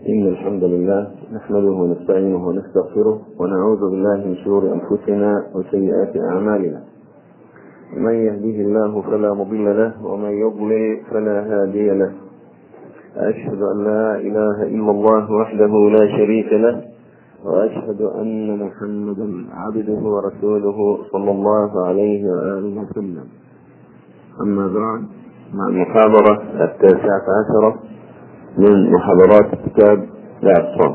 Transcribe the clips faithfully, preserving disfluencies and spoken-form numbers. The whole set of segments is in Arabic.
إن الحمد لله نحمده ونستعينه ونستغفره ونعوذ بالله من شرور أنفسنا وسيئات أعمالنا. من يهده الله فلا مضل له ومن يضلل فلا هادي له. أشهد أن لا إله إلا الله وحده لا شريك له، وأشهد أن محمدا عبده ورسوله صلى الله عليه وآله وسلم. أما بعد، مع المحاضرة التاسعة عشرة من محاضرات كتاب الاعتصام.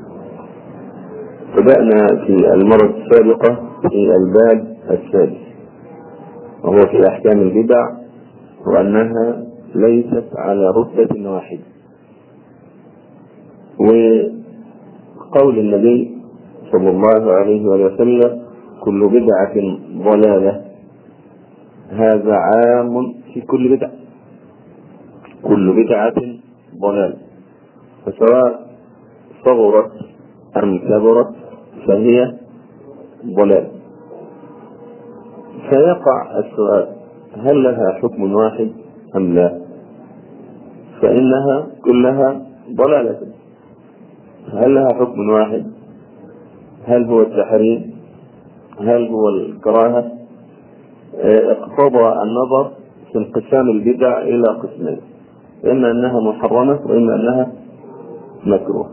بدأنا في المرة السابقة في الباب السادس، وهو في أحكام البدع، وأنها ليست على رتبة واحدة. وقول النبي صلى الله عليه وسلم: كل بدعة ضلالة، هذا عام في كل بدعة. كل بدعة ضلال، فسواء صغرت أم كبرت فهي ضلال. فيقع السؤال: هل لها حكم واحد أم لا؟ فإنها كلها ضلالة. هل لها حكم واحد؟ هل هو التحريم؟ هل هو الكراهة؟ اقتضى النظر في انقسام البدع إلى قسمين: إما أنها محرمة وإما أنها مكروه.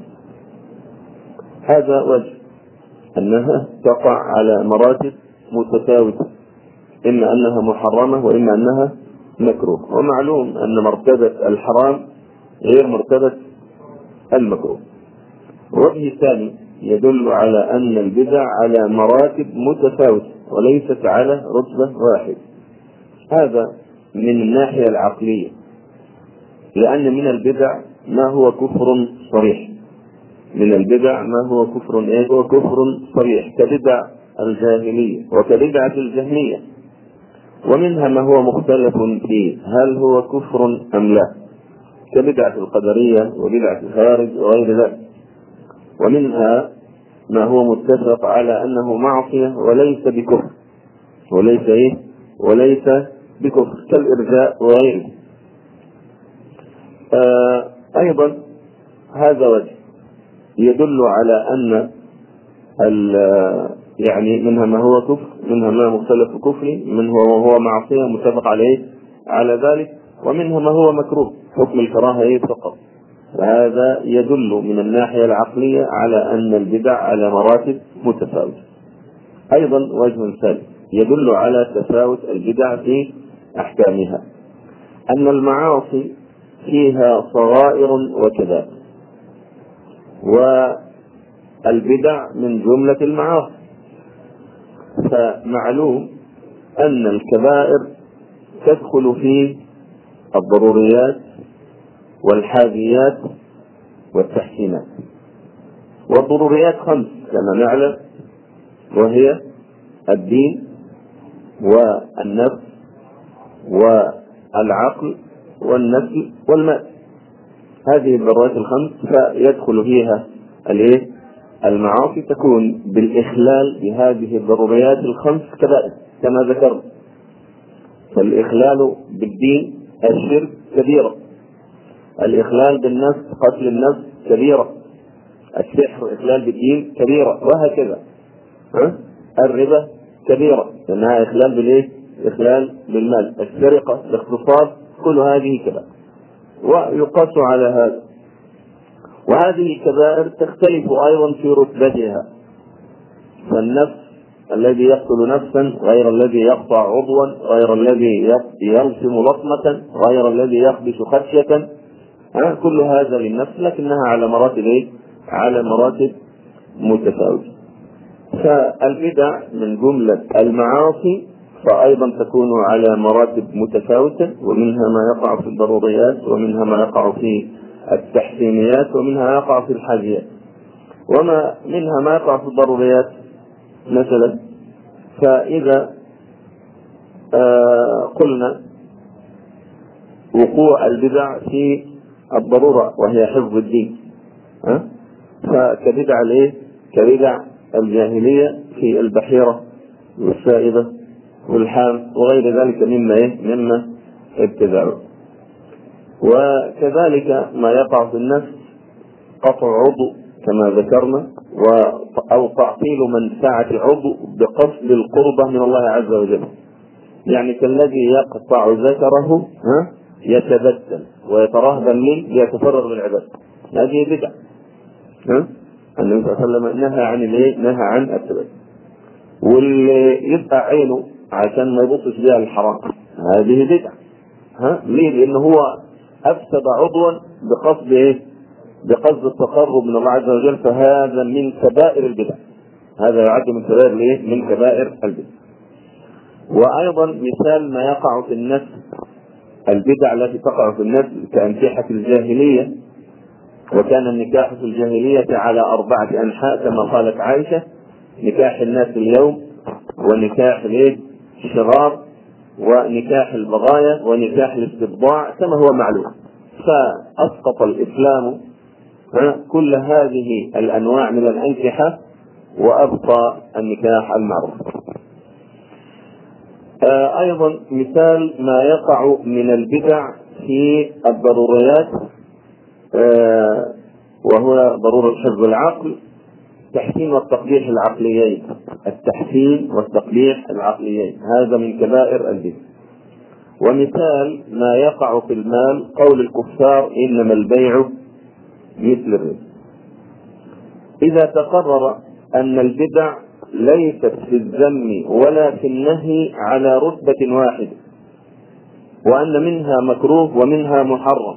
هذا وجه أنها تقع على مراتب متفاوتة، إما أنها محرمة وإما أنها مكروه. ومعلوم أن مرتبة الحرام غير مرتبة المكروه. وجه ثاني يدل على أن البدع على مراتب متفاوتة وليست على رتبة واحدة. هذا من الناحية العقلية، لأن من البدع ما هو كفر صريح. من البدع ما هو كفر ايه هو كفر صريح، كبدع الجاهلية وكبدعة الجهمية. ومنها ما هو مختلف فيه، هل هو كفر أم لا، كبدعة القدرية وبدعة الخوارج وغير ذلك. ومنها ما هو متفق على أنه معصية وليس بكفر، وليس ايه وليس بكفر، كالإرجاء وغيره. آه أيضا هذا وجه يدل على أن يعني منها ما هو كفر، منها ما مختلف كفري، منها وهو معصية متفق عليه على ذلك، ومنها ما هو مكروه حكم الكراهة فقط. وهذا يدل من الناحية العقلية على أن البدع على مراتب متفاوتة. أيضا وجه ثالث يدل على تفاوت البدع في أحكامها: أن المعاصي فيها صغائر وكبائر، والبدع من جملة المعاصي. فمعلوم أن الكبائر تدخل في الضروريات والحاجيات والتحسينات. والضروريات خمس كما نعلم، وهي الدين والنفس والعقل والنسل والمال. هذه الضرورات الخمس فيدخل فيها الايه المعاصي، تكون بالإخلال بهذه الضروريات الخمس كبائر كما ذكرت. فالإخلال بالدين الشرك كبيرة، الإخلال بالنفس قتل النفس كبيرة، السحر إخلال بالدين كبيرة، وهكذا. ها؟ الربا كبيرة لأنها إخلال بالإيه؟ إخلال بالمال. السرقة، الاغتصاب، كل هذه كبائر ويقاس على هذا. وهذه الكبائر تختلف أيضا في رتبتها. فالنفس الذي يقتل نفسا غير الذي يقطع عضوا، غير الذي يرسم لطمة، غير الذي يخبش خشية. كل هذا للنفس، لكنها على مراتب ايه؟ على مراتب متفاوتة. فالبدع من جملة المعاصي فأيضا تكون على مراتب متفاوتة، ومنها ما يقع في الضروريات، ومنها ما يقع في التحسينيات، ومنها يقع في الحاجيات. وما منها ما يقع في الضروريات مثلا، فإذا آه قلنا وقوع البدع في الضرورة وهي حفظ الدين، أه؟ فكبدع الايه كبدع الجاهلية في البحيرة والسائبة والحام وغير ذلك مما ايه مما ابتدعوا. وكذلك ما يقع في النفس قطع عضو كما ذكرنا، أو تعطيل منفعة عضو بقصد القربة من الله عز وجل. يعني كالذي يقطع ذكره ها يتبتل ويترهب منه ليتفرغ للعبادة، هذه بدعة. ها النبي صلى الله عليه وسلم نهى عن الايه؟ نهى عن التبتل. واللي يبقى عينه عشان ما يبصش بها الحرام، هذه بدعة. ها ليه؟ لأن هو أفسد عضوا بقصد ايه؟ بقصد التقرب من الله عز وجل، فهذا من كبائر البدع. هذا يعد من كبائر الايه؟ من كبائر البدع. وأيضا مثال ما يقع في النفس، البدع التي تقع في النفس كأنكحة الجاهلية. وكان النكاح في الجاهلية على أربعة أنحاء كما قالت عائشة: نكاح الناس اليوم، ونكاح الشرار، ونكاح البغايا، ونكاح الاستبضاع كما هو معلوم. فأسقط الإسلام كل هذه الأنواع من الأنكحة وأبقى النكاح المعروف. أيضا مثال ما يقع من البدع في الضروريات، وهو ضرورة حفظ العقل، التحسين والتقبيح العقليين. التحسين والتقبيح العقليين هذا من كبائر البدع. ومثال ما يقع في المال قول الكفار: إنما البيع مثل الربا. إذا تقرر أن البدع ليست في الذم ولا في النهي على رتبة واحدة، وأن منها مكروه ومنها محرم،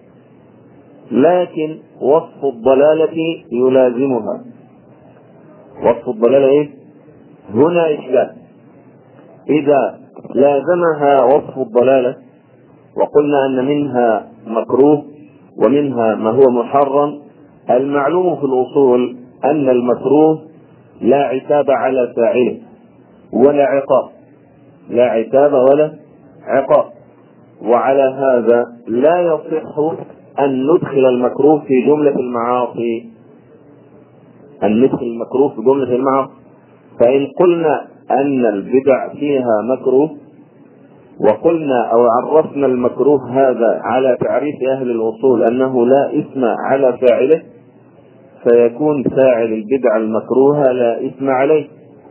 لكن وصف الضلالة يلازمها. وصف الضلالة إيه؟ هنا إشكال. إذا لازمها وصف الضلالة وقلنا أن منها مكروه ومنها ما هو محرم، المعلوم في الأصول أن المكروه لا عتاب على فاعله ولا عقاب، لا عتاب ولا عقاب. وعلى هذا لا يصح أن ندخل المكروه في جملة المعاصي، أن ندخل المكروه في جملة المعاصي. فإن قلنا أن البدع فيها مكروه، وقلنا أو عرفنا المكروه هذا على تعريف أهل الأصول أنه لا إثم على فاعله، فيكون فاعل البدع المكروهة لا إثم عليه.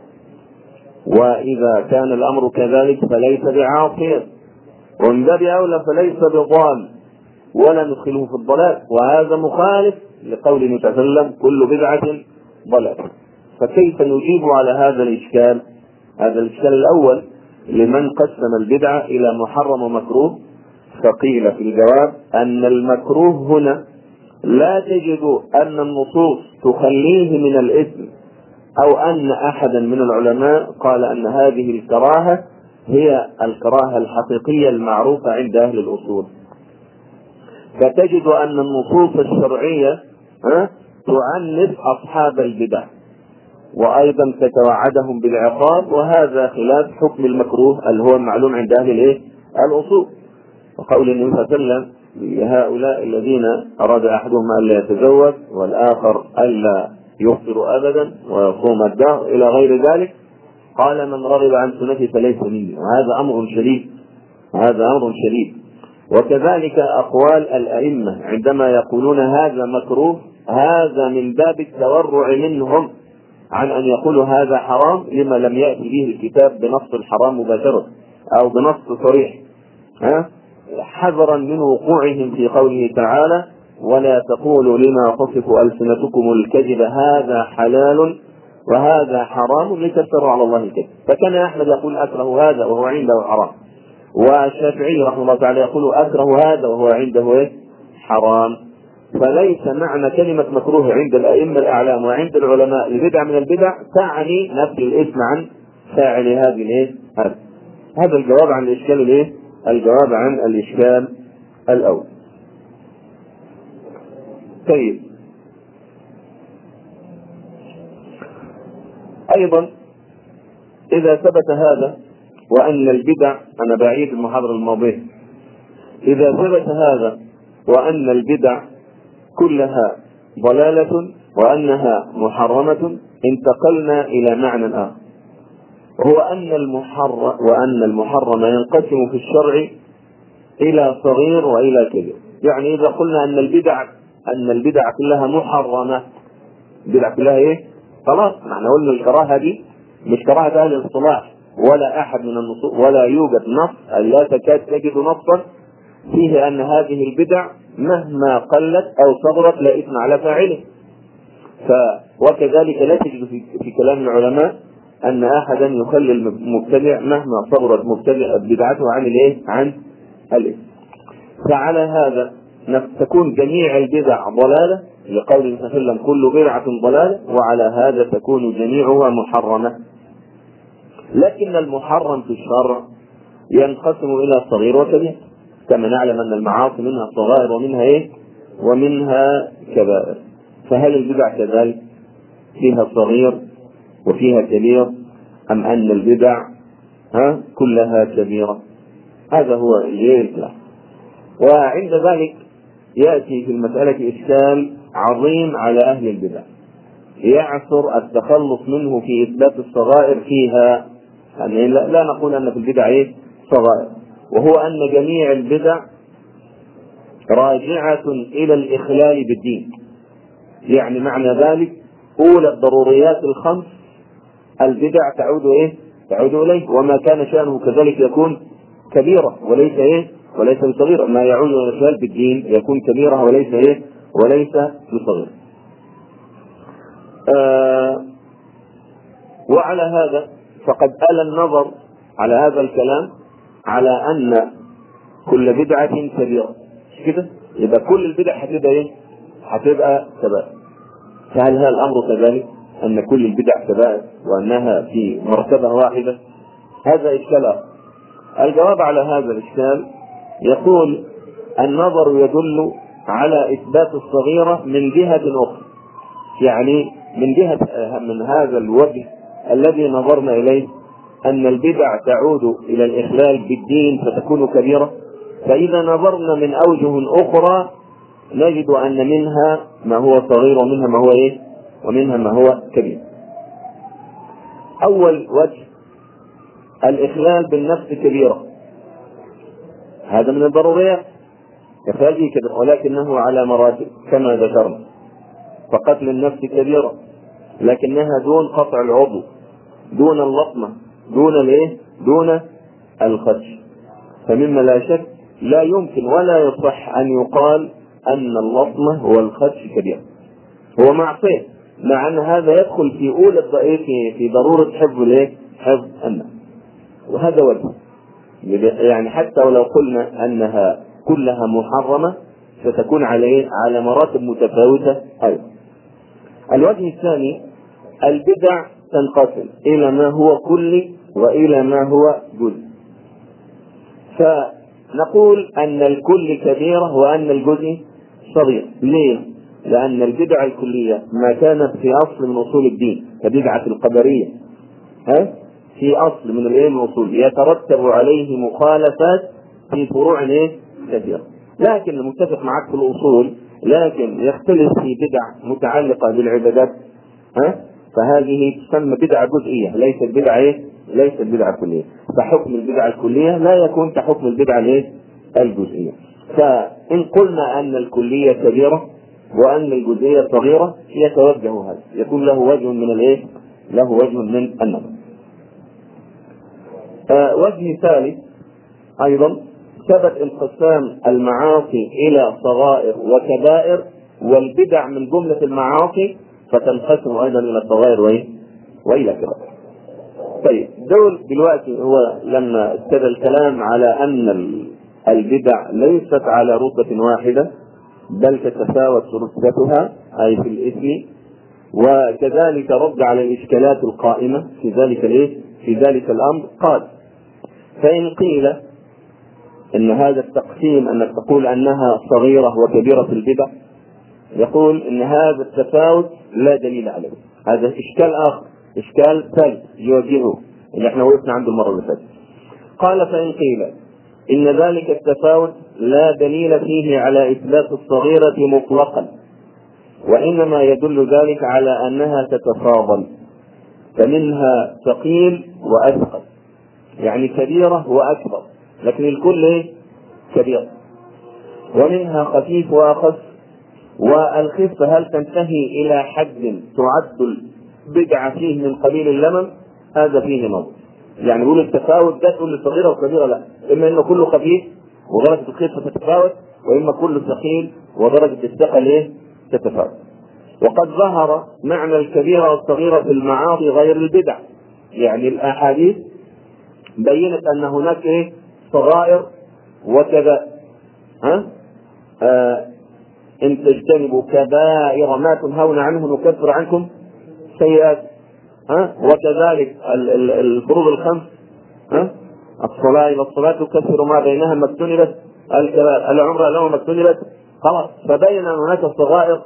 وإذا كان الأمر كذلك فليس بعاصي، ومن باب أولى فليس بضال، ولا ندخله في الضلال. وهذا مخالف لقول النبي صلى الله عليه وسلم: كل بدعة ضلال. فكيف نجيب على هذا الإشكال؟ هذا الإشكال الأول لمن قسم البدعة إلى محرم ومكروه. فقيل في الجواب أن المكروه هنا لا تجد أن النصوص تخليه من الإثم، أو أن أحدا من العلماء قال أن هذه الكراهة هي الكراهة الحقيقية المعروفة عند أهل الأصول. فتجد أن النصوص الشرعية تعنف أصحاب البدع، وأيضا تتوعدهم بالعقاب، وهذا خلاف حكم المكروه اللي هو معلوم عند أهل الإيه؟ الأصول. وقول النبي صلى الله عليه وسلم لهؤلاء الذين أراد أحدهم ألا يتزوج والآخر ألا يفطر أبدا ويصوم الدهر إلى غير ذلك، قال: من رغب عن سنتي فليس مني. وهذا أمر شديد، هذا أمر شديد. وكذلك أقوال الأئمة عندما يقولون هذا مكروه، هذا من باب التورع منهم عن أن يقولوا هذا حرام لما لم يأتي به الكتاب بنص الحرام مباشرة أو بنص صريح، ها؟ حذرا من وقوعهم في قوله تعالى: ولا تقولوا لما تصف ألسنتكم الكذب هذا حلال وهذا حرام لتفتروا على الله الكذب. فكان أحمد يقول أكره هذا وهو عنده حرام، والشافعي رحمه الله تعالى يقول أكره هذا وهو عنده حرام. فليس معنى كلمة مكروه عند الأئمة الأعلام وعند العلماء البدع من البدع تعني نفي الإثم عن فاعل هذه هذا. هذا الجواب عن الإشكال الايه؟ الجواب عن الإشكال الأول. طيب، أيضا إذا ثبت هذا وأن البدع، أنا بعيد المحاضرة الماضية، إذا ثبت هذا وأن البدع كلها ضلالة وأنها محرمة، انتقلنا إلى معنى آخر، هو أن المحرم وأن المحرم ينقسم في الشرع إلى صغير وإلى كبير. يعني إذا قلنا أن البدع أن البدع كلها محرمة. البدع كلها إيه؟ خلاص، معنى قلنا الكراهة دي مش كراهة أهل الاصطلاح ولا أحد من النصوص، ولا يوجد نص، أي لا تكاد تجد نصا فيه أن هذه البدع مهما قلت أو صغرت لا إثم على فاعله. ف وكذلك لا تجد في, في كلام العلماء أن أحدا يخلي المبتدع مهما صغرت مبتدع بدعته عن الإيه؟ عن الإثم. فعلى هذا تكون جميع البدع ضلالة لقول النبي صلى الله عليه وسلم كل بدعة ضلالة، وعلى هذا تكون جميعها محرمة. لكن المحرم في الشرع ينقسم إلى صغير وكبير، كما نعلم أن المعاصي منها صغائر ومنها إيه؟ ومنها كبائر. فهل البدع كذلك فيها صغير وفيها كبير، أم أن البدع ها كلها كبيرة؟ هذا هو الكلام. وعند ذلك يأتي في المسألة إشكال عظيم على أهل البدع يعثر التخلص منه في إثبات الصغائر فيها. يعني لا, لا نقول أن في البدع إيه؟ صغائر، وهو أن جميع البدع راجعة إلى الإخلال بالدين. يعني معنى ذلك أولى الضروريات الخمس البدع تعود إيه؟ تعود إليه، وما كان شأنه كذلك يكون كبيرة وليس إيه؟ وليس بصغيرة. ما يعود إلى الإخلال بالدين يكون كبيرة وليس إيه؟ وليس بصغيرة. آه وعلى هذا فقد آل النظر على هذا الكلام على أن كل بدعة كبيرة، كده يبقى كل البدع هتبقى إيه؟ هتبقى كبائر. فهل هذا الأمر كذلك أن كل البدع كبائر وأنها في مرتبة واحدة؟ هذا إشكال آخر. الجواب على هذا الإشكال يقول النظر يدل على إثبات الصغيرة من جهة أخرى، يعني من جهة من هذا الوجه الذي نظرنا إليه أن البدع تعود إلى الإخلال بالدين فتكون كبيرة. فإذا نظرنا من أوجه أخرى نجد أن منها ما هو صغير ومنها ما هو إيه؟ ومنها ما هو كبير. أول وجه الإخلال بالنفس كبيرة، هذا من الضروريات كفاجي كبير، ولكنه على مراتب كما ذكرنا. فقتل النفس كبيرة لكنها دون قطع العضو، دون اللطمة، دون الايه؟ دون الخدش. فمما لا شك لا يمكن ولا يصح ان يقال ان اللطمة والخدش كبيرة، هو معصية، مع ان هذا يدخل في اولى الضعيف في ضرورة حفظ الايه؟ حفظ النفس. وهذا وجه، يعني حتى ولو قلنا انها كلها محرمة ستكون على على مراتب متفاوتة ايضا. الوجه الثاني البدع تنقسم الى ما هو كلي والى ما هو جزء. فنقول ان الكل كبيرة وان الجزء صغير. ليه؟ لان البدع الكلية ما كانت في اصل من اصول الدين كبدعة القدرية، ها في اصل من الايه؟ من الاصول يترتب عليه مخالفات في فروع ايه؟ كثيرة. لكن المتفق معك في الاصول لكن يختلف في بدع متعلقة بالعبادات، ها فهذه تسمى بدعة جزئية ليست بدعة ايه؟ ليست بدعة كلية. فحكم البدعة الكلية لا يكون كحكم البدعة الايه؟ الجزئية. فإن قلنا أن الكلية كبيرة وأن الجزئية صغيرة يتوجه هذا، يكون له وجه من الايه؟ له وجه من النظر. آه وجه ثالث أيضا ثبت انقسام المعاصي إلى صغائر وكبائر، والبدع من جملة المعاصي فتنقسم أيضا إلى صغائر وإيه؟ وإلى كبائر. طيب دول دلوقتي هو لما ابتدى الكلام على أن البدع ليست على رتبة واحدة بل تتفاوت رتبتها أي في الإثم، وكذلك رد على الإشكالات القائمة في ذلك الإيه؟ في ذلك الأمر. قال فإن قيل إن هذا التقسيم أنك تقول أنها صغيرة وكبيرة البدع، يقول إن هذا التفاوت لا دليل عليه. هذا إشكال آخر، إشكال ثالث يواجهه اللي احنا وقفنا عنده المرة اللي فاتت. قال فإن قيل إن ذلك التفاوت لا دليل فيه على إثبات الصغيرة مطلقا، وإنما يدل ذلك على أنها تتفاضل، فمنها ثقيل وأثقل، يعني كبيرة وأكبر لكن الكل كبير، ومنها خفيف وأخف والخفة هل تنتهي إلى حد تعد البدعة فيه من قبيل اللمم؟ هذا فيه نظر. يعني يقول التفاوت ده تقول الصغيرة والكبيرة لا، إما إنه كله خفيف ودرجة الخفة تتفاوت، وإما كله ثقيل ودرجة الثقل إيه تتفاوت. وقد ظهر معنى الكبيرة والصغيرة في المعاصي غير البدع. يعني الأحاديث بينت أن هناك إيه صغائر وكذا. ها آه إن تجتنبوا كبائر ما تنهون عنه نكفر عنكم سيئات. ها وكذلك الفروض الخمس، ها الصلاة إلى الصلاة تكفر ما بينها ما اجتنبت، العمرة لو ما اجتنبت، خلاص. فبين أن هناك الصغائر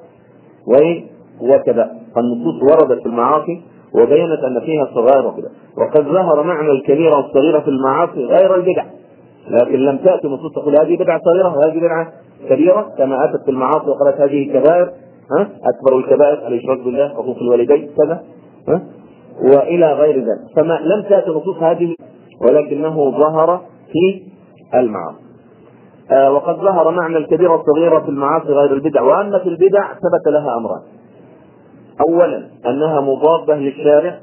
وكذا. فالنصوص وردت في المعاصي وبينت أن فيها الصغائر وكذا. وقد ظهر معنى الكبيرة والصغيرة في المعاصي غير البدع، لكن لم تأتي نصوص تقول هذه بدعة صغيرة وهذه بدعة كبيرة، كما أتت في المعاصي وقالت هذه كبائر، ها أكبر الكبائر الإشراك بالله وحقوق الوالدين كذا، ها وإلى غير ذلك. فما لم تأتي نصوص هذه، ولكنه ظهر في المعاصي. آه وقد ظهر معنى الكبيرة والصغيرة في المعاصي غير البدع. وأما في البدع ثبت لها أمران: أولا أنها مضادة للشارع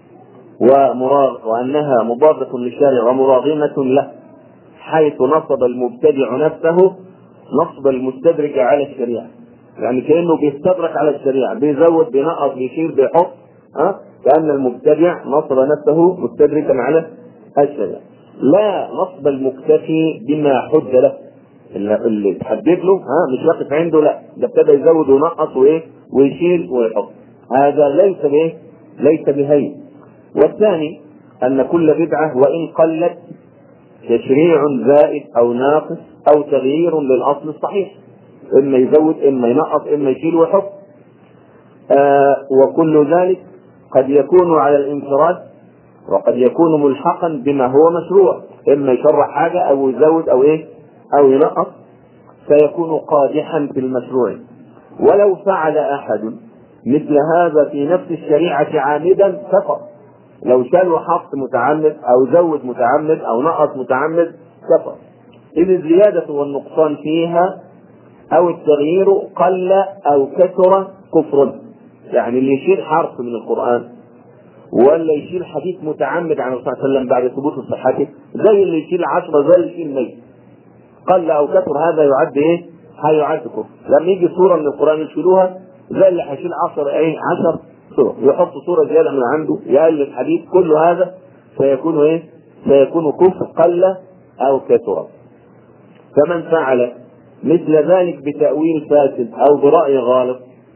ومراغ وأنها مضادة للشارع ومراغمة له، حيث نصب المبتدع نفسه نصب المستدرك على الشريعة. يعني كأنه بيستدرك على الشريعة، بيزود بينقص بيشير بيحط، ها كأن المبتدع نصب نفسه مستدركا على الشريعة. لا نصب المكتفي بما حد له، اللي تحدد له ها مش واقف عنده، لا ده ابتدى يزود وينقص وايه ويشيل ويحط. هذا ليس بايه ليس بهين. والثاني أن كل بدعة وإن قلت تشريع زائد أو ناقص أو تغيير للأصل الصحيح، إما يزود إما ينقص إما يشيل ويحط. آه وكل ذلك قد يكون على الانفراد وقد يكون ملحقا بما هو مشروع، إما يشرع حاجة أو يزود أو إيه أو ينقص، فيكون قادحا في المشروع. ولو فعل أحد مثل هذا في نفس الشريعة عامدا كفر. لو شال وحط متعمد أو زود متعمد أو نقص متعمد كفر، إذ الزيادة والنقصان فيها أو التغيير قل أو كثر كفر. يعني اللي يشيل حرف من القرآن ولا يشيل حديث متعمد عن الرسول صلى الله عليه وسلم بعد ثبوت صحته، زي اللي يشيل عشرة زي اللي يشيل مية، قل أو كثر، هذا يعد إيه؟ هيعد كفر. لما يجي صورة من القرآن يشيلوها زي اللي هيشيل عشر أي عشر صورة، يحط صورة زيادة من عنده، يقلل الحديث، كل هذا سيكون إيه؟ سيكون كفر قل أو كثر. فمن فعل مثل ذلك بتأويل فاسد أو برأي غالط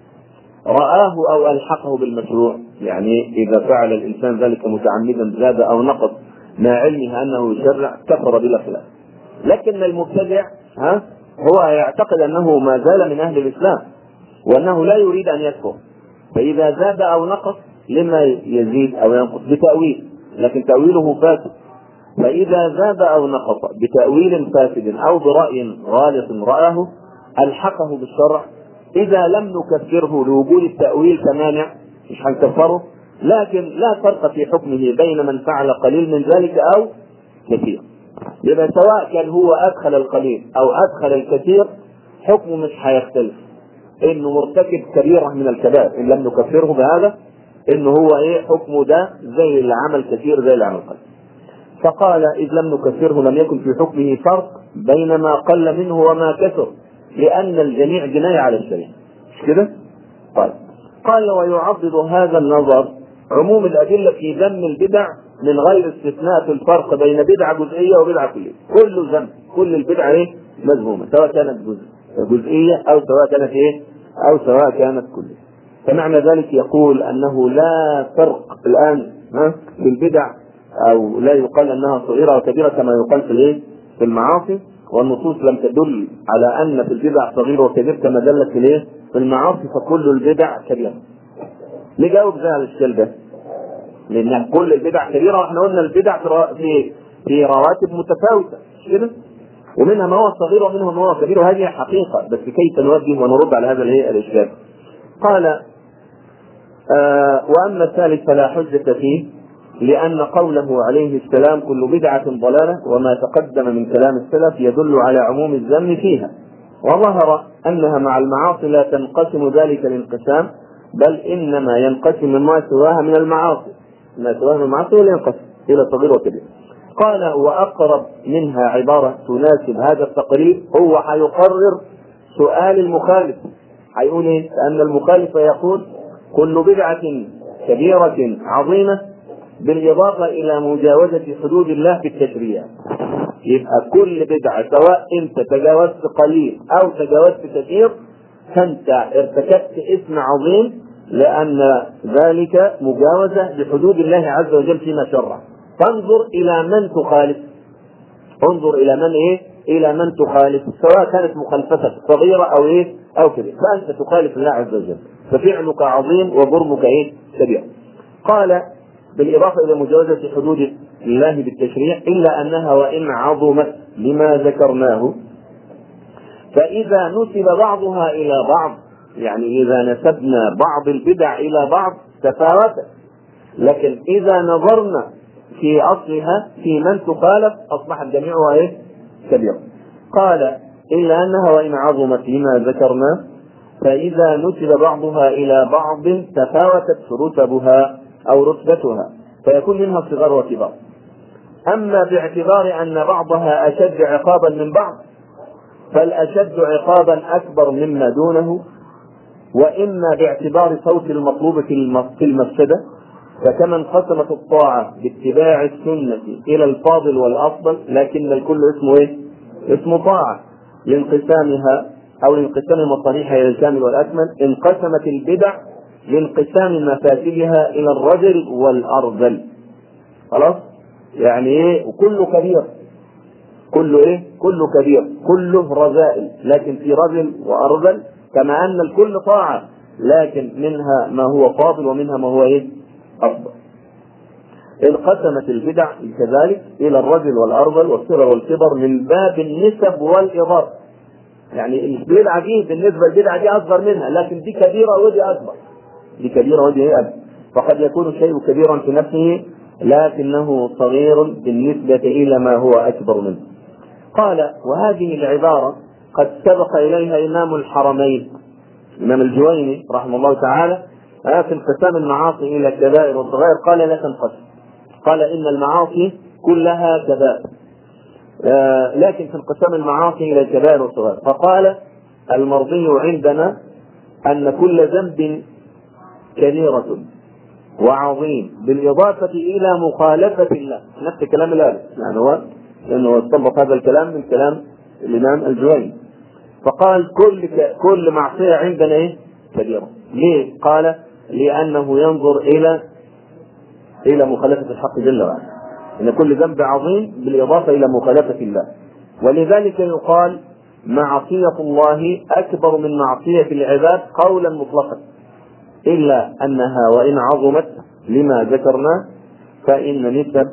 رآه أو ألحقه بالمشروع، يعني إذا فعل الإنسان ذلك متعمدا زاد أو نقص مع علمه أنه يشرع كفر بلا خلاف. لكن المبتدع ها هو يعتقد أنه ما زال من أهل الإسلام وأنه لا يريد أن يكفر، فإذا زاد أو نقص لما يزيد أو ينقص بتأويل، لكن تأويله فاسد. فإذا زاد أو نقص بتأويل فاسد أو برأي غالط رآه ألحقه بالشرع. إذا لم نكفره لوجود التأويل كمانع مش هنكفره، لكن لا فرق في حكمه بين من فعل قليل من ذلك أو كثير. يبقى سواء كان هو أدخل القليل أو أدخل الكثير حكمه مش هيختلف، إنه مرتكب كبيرة من الكبائر إن لم نكفره بهذا، إنه هو إيه حكمه ده زي اللي عمل كثير زي اللي عمل قليل. فقال إذ لم نكفره لم يكن في حكمه فرق بين ما قل منه وما كثر، لأن الجميع جناية على الشريعة، مش كده؟ طيب. قال ويعضد هذا النظر عموم الأدلة في ذم البدع من غير استثناء في الفرق بين بدعة جزئية وبدعة كلية. كل ذم كل البدعة إيه مذمومة، سواء كانت جزئية أو سواء كانت إيه أو سواء كانت كلية. فمعنى ذلك يقول أنه لا فرق الآن ها في البدع، أو لا يقال أنها صغيرة وكبيرة كما يقال في الإيه في المعاصي، والنصوص لم تدل على أن في البدع صغير وكبير كما دلت في الإيه في المعاصي، فكل البدع كبيرة. نجاوب زي على الاشكال ده، لأن كل البدع كبيرة، واحنا قلنا البدع في في رواتب متفاوتة مش كده، ومنها ما هو صغير ومنها ما هو كبير، وهذه حقيقة، بس كيف نوجه ونرد على هذا الايه الاشكال. قال آه وأما الثالث فلا حجة فيه، لأن قوله عليه السلام كل بدعة ضلالة وما تقدم من كلام السلف يدل على عموم الذم فيها، وظهر أنها مع المعاصي لا تنقسم ذلك الانقسام، بل إنما ينقسم مما سواها من المعاصي، ما سواها من المعاصي ينقسم إلى صغير وكبير. قال وأقرب منها عبارة تناسب هذا التقرير هو حيقرر سؤال المخالف، حيقول إيه؟ أن المخالف يقول كل بدعة كبيرة عظيمة بالإضافة إلى مجاوزة حدود الله في التشريع. يبقى كل بدعة سواء أنت تجاوزت قليل أو تجاوزت كثير فأنت ارتكبت إثم عظيم، لأن ذلك مجاوزة لحدود الله عز وجل فيما شرع. فانظر إلى من تخالف، انظر إلى من إيه؟ إلى من تخالف، سواء كانت مخالفتك صغيرة أو إيه أو كبيرة، فأنت تخالف الله عز وجل، ففعلك عظيم وجرمك إيه كبير. قال بالإضافة إلى مجاوزة حدود الله بالتشريع إلا أنها وإن عظمت لما ذكرناه، فإذا نسب بعضها إلى بعض، يعني إذا نسبنا بعض البدع إلى بعض تفاوتت، لكن إذا نظرنا في أصلها في من تخالف أصبحت جميعها إيه كبيرة. قال إلا أنها وإن عظمت لما ذكرناه فإذا نسب بعضها إلى بعض تفاوتت رتبها أو رتبتها، فيكون منها صغار وكبار. أما باعتبار أن بعضها أشد عقابا من بعض فالأشد عقابا أكبر مما دونه، وإما باعتبار صوت المطلوب في المفسدة، فكما انقسمت الطاعة باتباع السنة إلى الفاضل والأفضل لكن الكل اسمه إيه؟ اسمه طاعة لانقسامها أو لانقسام مصالحها إلى الكامل والأكمل، انقسمت البدع لانقسام مفاسدها إلى الرجل والأرذل. خلاص؟ يعني إيه؟ وكله كبير، كله إيه؟ كله كبير، كله رذائل، لكن في رجل وأرذل، كما أن الكل طاعة لكن منها ما هو فاضل ومنها ما هو إيه؟ أفضل. انقسمت البدع كذلك إلى الرجل والأرذل والصغر والكبر من باب النسب والإضافة، يعني البدعة دي بالنسبة للبدعة دي أصغر منها، لكن دي كبيرة ودي أكبر، دي كبيرة ودي أكبر، فقد يكون الشيء كبيرا في نفسه لكنه صغير بالنسبة إلى ما هو أكبر منه. قال وهذه العبارة قد سبق إليها إمام الحرمين الإمام الجويني رحمه الله تعالى في انقسام المعاصي إلى الكبائر والصغائر، قال لا تنقسم، قال إن المعاصي كلها كبائر، آه لكن في انقسام المعاصي إلى الكبائر والصغائر، فقال المرضي عندنا أن كل ذنب كبيرة وعظيم بالإضافة إلى مخالفة الله، نفس كلام الآلة، يعني هو لأنه استنبط هذا الكلام من كلام الإمام الجويني، فقال كل كل معصية عندنا إيه كبيرة. ليه؟ قال لأنه ينظر إلى إلى مخالفة الحق جل وعلا، إن كل ذنب عظيم بالإضافة إلى مخالفة الله، ولذلك يقال معصية الله أكبر من معصية العباد قولا مطلقا، إلا أنها وإن عظمت لما ذكرنا فإن نسب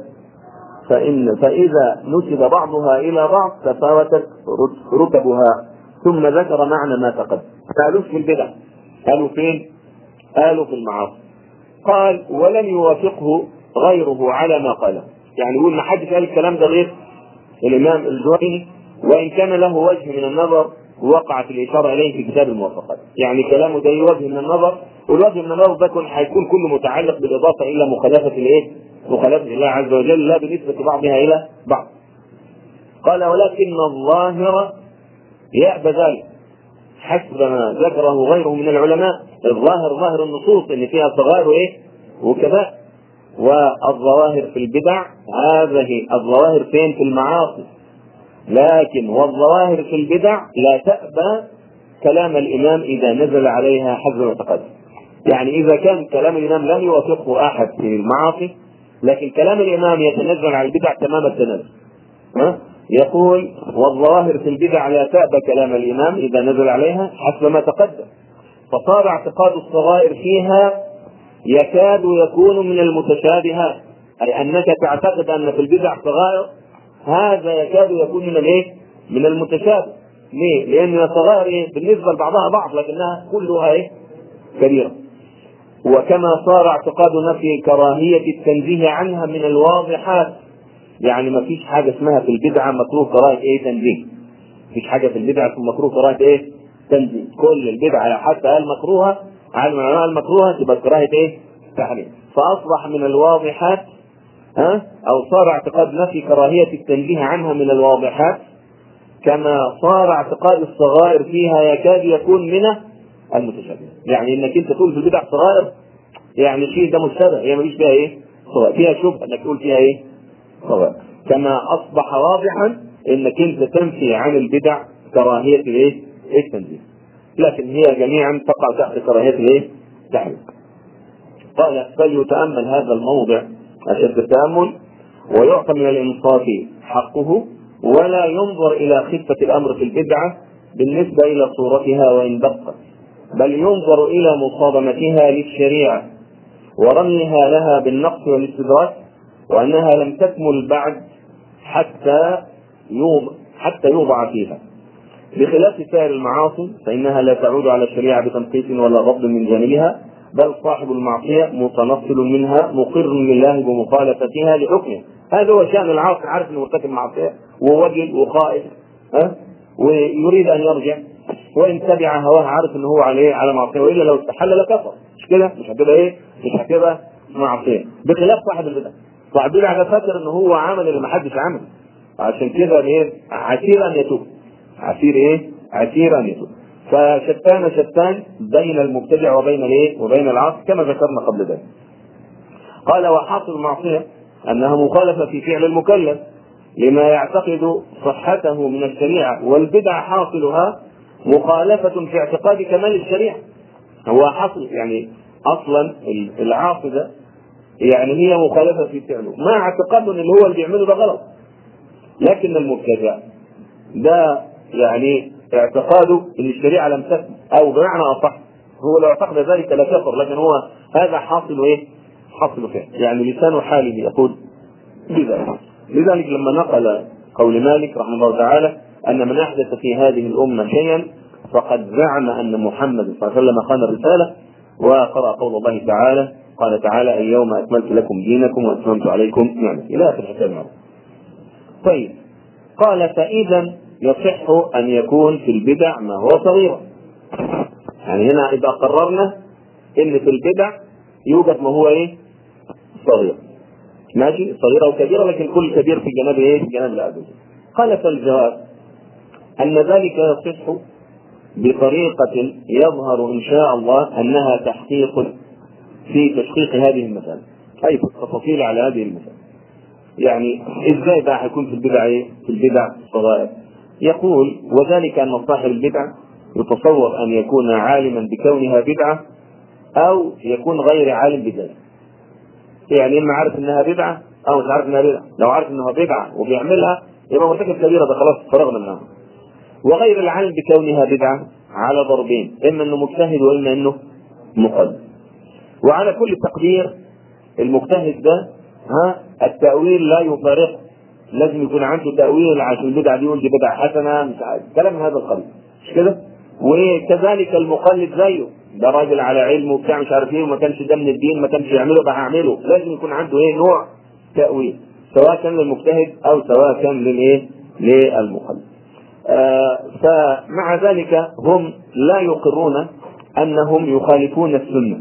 فإن فإذا نسب بعضها إلى بعض تفاوتت رتبها. ثم ذكر معنى ما تقدم. قالوا في البدع، قالوا فين؟ قالوا في المعاصي. قال ولم يوافقه غيره على ما قاله، يعني يقول ما حدش قال الكلام ده غير الإمام الجويني، وإن كان له وجه من النظر وقعت الإشارة إليه في كتاب الموافقات، يعني كلامه ده وجه من النظر، والوجه من النظر ده هيكون كله متعلق بالإضافة إلى مخالفة الإيه؟ مخالفة الله عز وجل، لا بالنسبة بعضها إلى بعض. قال ولكن الظاهر يأبى ذلك حسب ما ذكره غيره من العلماء، الظاهر ظاهر النصوص اللي فيها صغائر إيه؟ وكبائر، والظواهر في البدع هذه الظواهر فين؟ في المعاصي، لكن والظواهر في البدع لا تأبى كلام الإمام إذا نزل عليها حسب ما تقدم. يعني إذا كان كلام الإمام لم يوافقه أحد في المعاصي، لكن كلام الإمام يتنزل على البدع تمام التنزل، ها؟ يقول والظواهر في البدع لا تأبى كلام الإمام إذا نزل عليها حسب ما تقدم، فصار اعتقاد الصغائر فيها يكاد يكون من المتشابهات، أي أنك تعتقد أن في البدع صغائر، هذا يكاد يكون من الايه؟ من المتشابه. ليه؟ لأن الصغائر بالنسبة لبعضها بعض لكنها كلها ايه؟ كبيرة. وكما صار اعتقاد نفي كراهية التنزيه عنها من الواضحات، يعني ما فيش حاجة اسمها في البدعة مكروه كراهية ايه؟ تنزيه، مفيش حاجه في البدعه ثم مكروه كراهه ايه؟ تنزيل. كل البدعه حتى قال مكروهه على العلماء المكروهه تبقى كراهه ايه؟ تحريم. فاصبح من الواضحات ها او صار اعتقاد نفي كراهيه التنزيه عنها من الواضحات، كما صار اعتقاد الصغائر فيها يكاد يكون من المتشابه. يعني انك انت تقول في البدع صغائر يعني شيء ده مشتبه، هي مفيش فيها ايه؟ صغائر، فيها شبهه انك تقول فيها ايه؟ صغائر. كما اصبح واضحا انك انت تنفي عن البدع كراهيه الايه؟ التنزيه، لكن هي جميعا تقع تحت كراهيه الايه؟ التحريم. قال فليتامل هذا الموضع اشد التامل ويعطى من الانصاف حقه، ولا ينظر الى خفه الامر في البدعه بالنسبه الى صورتها وان دقت، بل ينظر الى مصادمتها للشريعه ورميها لها بالنقص والاستدراك، وانها لم تكمل بعد حتى يوضع حتى يوضع فيها، بخلاف سائر المعاصي فانها لا تعود على الشريعه بتنقيص ولا غض من جانبها، بل صاحب المعصيه متنصل منها مقر لله بمخالفتها لحكمه. هذا هو شان العاصي، عارف انه مرتكب معصيه ووجل وخائف ها ويريد ان يرجع، وان تبع هواه عارف ان هو عليه على معصيه، والا لو استحل لكفر. مش كده؟ مش هتبقى ايه؟ مش هتبقى معصيه. بخلاف صاحب البدع، صاحب البدع ده فاكر ان هو عمل اللي ما حدش عمله، عشان كده ايه؟ عسير ان يتوب. عسير ايه؟ عسير ان يتوب. فشتان شتان بين المبتدع وبين الايه؟ وبين العاصي كما ذكرنا قبل ذلك. قال وحاصل المعصيه انها مخالفه في فعل المكلف لما يعتقد صحته من الشريعه، والبدع حاصلها مخالفه في اعتقاد كمال الشريعه. هو حصل يعني اصلا العاصي ده يعني هي مخالفه في فعله مع اعتقاد ان اللي هو اللي بيعمله ده غلط، لكن المبتدع ده يعني اعتقاده ان الشريعه لم تكن، او بمعنى اصح هو لو اعتقد ذلك لكفر، لكن هو هذا حاصل ايه؟ حاصل فيه، يعني لسان حاله يقول بذلك. لذلك لما نقل قول مالك رحمه الله تعالى ان من احدث في هذه الامه شيئا فقد زعم ان محمد صلى الله عليه وسلم خان الرساله، وقرأ قول الله تعالى قال تعالى اليوم اكملت لكم دينكم واتممت عليكم نعمتي الى اخر الحكايه. طيب قال فاذا يصح ان يكون في البدع ما هو صغير. يعني هنا اذا قررنا ان في البدع يوجد ما هو ايه؟ صغير. ماشي، صغيره وكبيره، لكن كل كبير في جناب ايه؟ في جناب العدو. قال فالجواب ان ذلك يصح بطريقه يظهر ان شاء الله انها تحقيق في تشقيق هذه المسألة، اي في التفاصيل على هذه المسألة. يعني ازاي بقى هيكون في البدع ايه؟ في البدع صغائر. يقول وذلك ان صاحب البدع يتصور ان يكون عالما بكونها بدعه او يكون غير عالم بذلك. يعني اما عارف انها بدعه او مش عارف انها بدعه. لو عارف انها بدعه وبيعملها يبقى مرتكب كبيره، ده خلاص فرغنا منها. وغير العالم بكونها بدعه على ضربين، اما انه مجتهد واما انه مقلد. وعلى كل تقدير المجتهد ده ها التأويل لا يفارقه، لازم يكون عنده تأويل عشان البدعة دي يقول دي بدعة حسنة، مش عارف كلام هذا القبيل، مش كده؟ وكذلك المقلد زيه، ده راجل على علم وبتاع مش عارف ايه وما كانش ده من الدين ما كانش يعمله بقى هعمله، لازم يكون عنده ايه؟ نوع تأويل، سواء كان للمجتهد او سواء كان للايه؟ للمقلد. آه فمع ذلك هم لا يقرون انهم يخالفون السنة،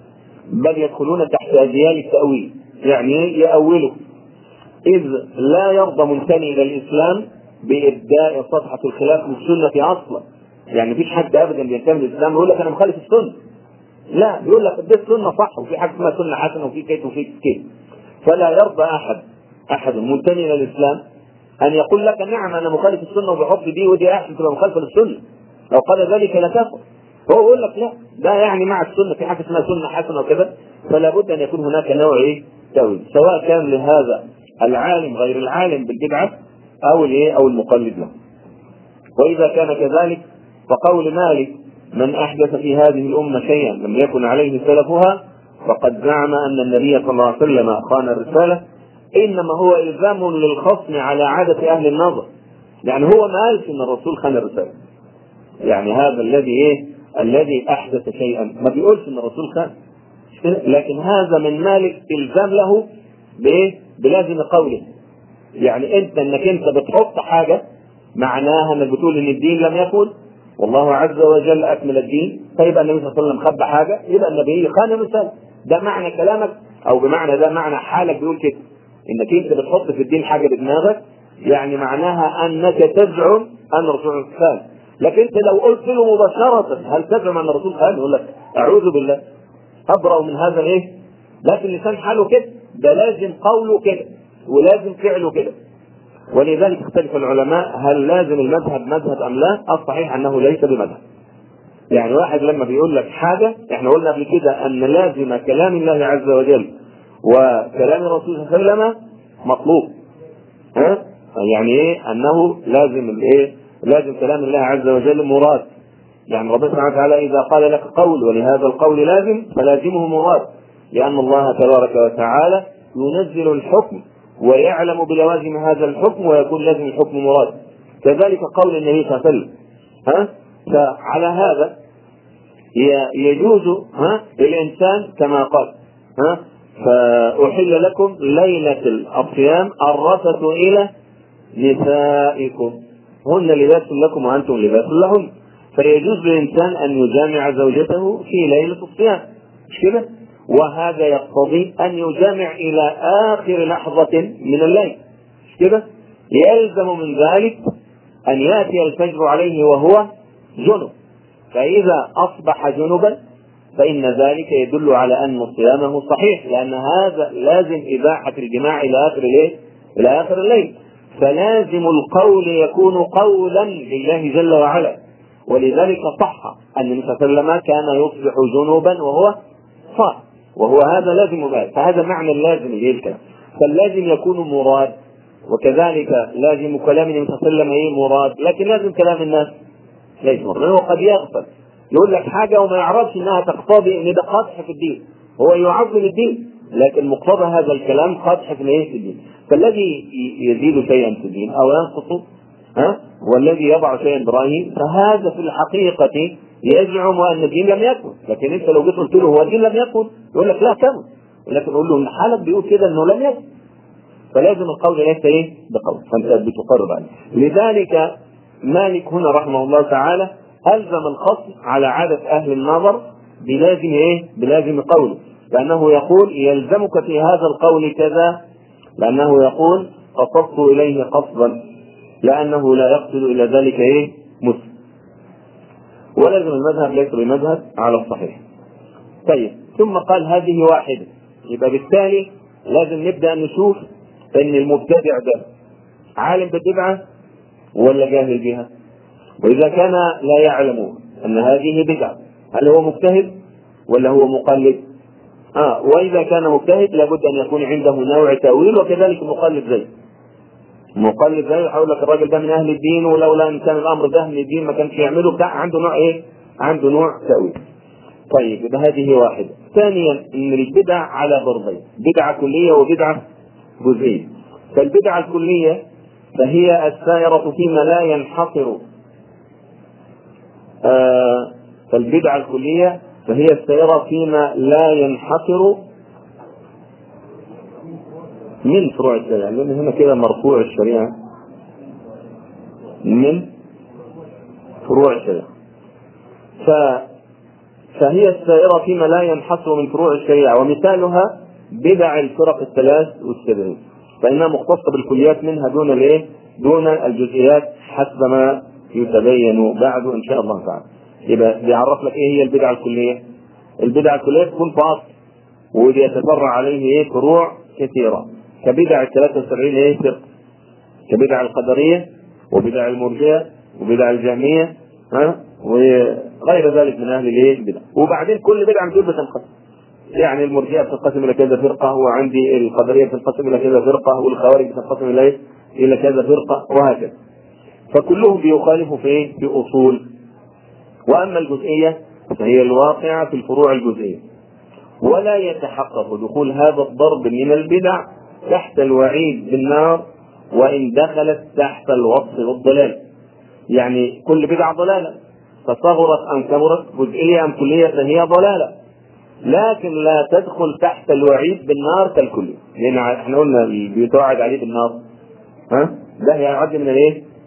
بل يدخلون تحت أجيال التأويل، يعني يأولوا، إذ لا يرضى منتمي إلى الإسلام بإبداء صفحة الخلاف للسنة أصلا. يعني مفيش حد أبدا بينتمي للإسلام يقول لك أنا مخالف السنة، لا، يقول لك ده السنة صح وفي حاجة اسمها سنة حسنة وفي كيت وفي كيت. فلا يرضى أحد أحد منتمي إلى الإسلام أن يقول لك نعم أنا مخالف السنة وبحط دي ودي أحسن تبقى مخالفة للسنة، لو قال ذلك لكفر. هو يقول لك لا، ده يعني مع السنة في حاجة اسمها سنة حسنة وكذا، فلا بد أن يكون هناك نوع إيه؟ تأويل، سواء كان لهذا العالم غير العالم بالبدعة أو الإيه؟ أو المقلد له. وإذا كان كذلك فقول مالك من أحدث في هذه الأمة شيئا لم يكن عليه سلفها فقد زعم أن النبي صلى الله عليه وسلم خان الرسالة، إنما هو إلزام للخصم على عادة أهل النظر. يعني هو ما قالش إن الرسول خان الرسالة، يعني هذا الذي إيه؟ الذي أحدث شيئا ما بيقولش إن الرسول خان، لكن هذا من مالك إلزام له بإيه؟ بلازم قوله. يعني أنت إنك أنت بتحط حاجة معناها انك بتقول ان الدين لم يكن والله عز وجل اكمل الدين، فيبقى النبي صلى الله عليه وسلم خبى حاجه، يبقى النبي خان الرساله. ده معنى كلامك، او بمعنى ده معنى حالك بيقول كده، انك انت بتحط في الدين حاجه بدماغك، يعني معناها انك تزعم ان الرسول خان. لكن انت لو قلت له مباشره هل تزعم ان الرسول خان؟ يقول لك اعوذ بالله، ابرأ من هذا الايه؟ لكن لسان حاله كده، ده لازم قوله كده ولازم فعله كده. ولذلك اختلف العلماء هل لازم المذهب مذهب ام لا؟ الصحيح انه ليس بمذهب. يعني واحد لما بيقول لك حاجه، احنا قلنا قبل كده ان لازم كلام الله عز وجل وكلام الرسول صلى الله عليه وسلم مطلوب. ها؟ يعني ايه؟ انه لازم الايه؟ لازم كلام الله عز وجل مراد. يعني ربنا سبحانه وتعالى اذا قال لك قول ولهذا القول لازم فلازمه مراد، لان الله تبارك وتعالى ينزل الحكم ويعلم بلوازم هذا الحكم ويكون لازم الحكم مراد. كذلك قول النبي صلى الله عليه وسلم. ها؟ فعلى هذا يجوز ها الانسان كما قال ها فأحل لكم ليلة الصيام الرفث إلى نسائكم هن لباس لكم وأنتم لباس لهن. فيجوز للإنسان أن يجامع زوجته في ليلة الصيام، مش كده؟ وهذا يقتضي أن يجامع إلى آخر لحظة من الليل، مش كده؟ يلزم من ذلك أن يأتي الفجر عليه وهو جنب، فإذا أصبح جنبا فإن ذلك يدل على أن صيامه صحيح، لأن هذا لازم إباحة الجماع إلى آخر الليل إلى آخر الليل. فلازم القول يكون قولا لله جل وعلا. ولذلك صح أن النبي صلى الله عليه وسلم كان يصبح جنوبا وهو صائم، وهو هذا لازم ذلك. فهذا معنى اللازم للكلام، فاللازم يكون مراد. وكذلك لازم كلام النبي صلى الله عليه وسلم مراد، لكن لازم كلام الناس ليس مراد، لأنه قد يغفل يقول لك حاجة وما يعرفش انها تقتضي ان ده قدح في الدين، هو يعظم الدين لكن مقتضى هذا الكلام قدح في الايه في الدين. فالذي يزيد شيئا في الدين او ينقص ها والذي يضع شيئا برايه فهذا في الحقيقة يزعم ان الدين لم يكن. لكن انت لو جيت قلت له هو الدين لم يكن يقول لك لا كمل، لكن قول له ان حالك بيقول كده انه لم يكن، فلازم القول ليس ايه بقول، فانت بتقرب عليه. لذلك مالك هنا رحمه الله تعالى ألزم الخصم على عادة أهل النظر بلازم إيه؟ بلازم قوله، لأنه يقول يلزمك في هذا القول كذا، لأنه يقول قصدت إليه قصدا، لأنه لا يقصد إلى ذلك إيه؟ مسلم. ولازم المذهب ليس بمذهب على الصحيح. طيب ثم قال هذه واحدة، يبقى بالتالي لازم نبدأ نشوف أن المبتدع ده عالم بالبدعة ولا جاهل بها. وإذا كان لا يعلم أن هذه بدعة هل هو مجتهد ولا هو مقلد؟ آه وإذا كان مجتهد لابد أن يكون عنده نوع تأويل، وكذلك مقلد زي مقلد زي يقول لك الراجل ده من أهل الدين ولولا أن كان الأمر ده من الدين ما كانش يعمله، بتاع عنده نوع إيه؟ عنده نوع تأويل. طيب يبقى هذه واحدة. ثانيا أن البدع على ضربين، بدعة كلية وبدعة جزئية. فالبدعة الكلية فهي السائرة فيما لا ينحصر آه فالبدعة الكلية فهي السائرة فيما لا ينحصر من فروع الشريعة، لأن هنا كده مرفوع الشريعة من فروع الشريعة. ف... فهي السائرة فيما لا ينحصر من فروع الشريعة، ومثالها بدع الفرق الثلاث والسبعين، فإنها مختصة بالكليات منها دون الايه؟ دون الجزئيات حسب ما يتبين بعد إن شاء الله تعالى. يبقى بيعرف لك إيه هي البدعة الكلية. البدعة الكلية تكون في أصل ويتفرع عليه إيه؟ فروع كثيرة، كبدع الثلاثة والسبعين إيه؟ فرق، كبدع القدرية وبدع المرجئة وبدع الجهمية ها وغير ذلك من أهل الإيه؟ البدع. وبعدين كل بدعة من بتنقسم، يعني المرجئة بتنقسم إلى كذا فرقة، وعندي القدرية بتنقسم إلى كذا فرقة، والخوارج بتنقسم إلى إلى كذا فرقة، وهكذا. فكلهم بيخالفوا في إيه؟ في أصول. وأما الجزئية فهي الواقعة في الفروع الجزئية، ولا يتحقق دخول هذا الضرب من البدع تحت الوعيد بالنار وإن دخلت تحت الوصف والضلال. يعني كل بدعة ضلالة، فصغرت أم كبرت، جزئية أم كلية، فهي ضلالة، لكن لا تدخل تحت الوعيد بالنار كالكلية. لأن احنا قلنا اللي بيتوعد عليه بالنار ها ده يعد من الايه؟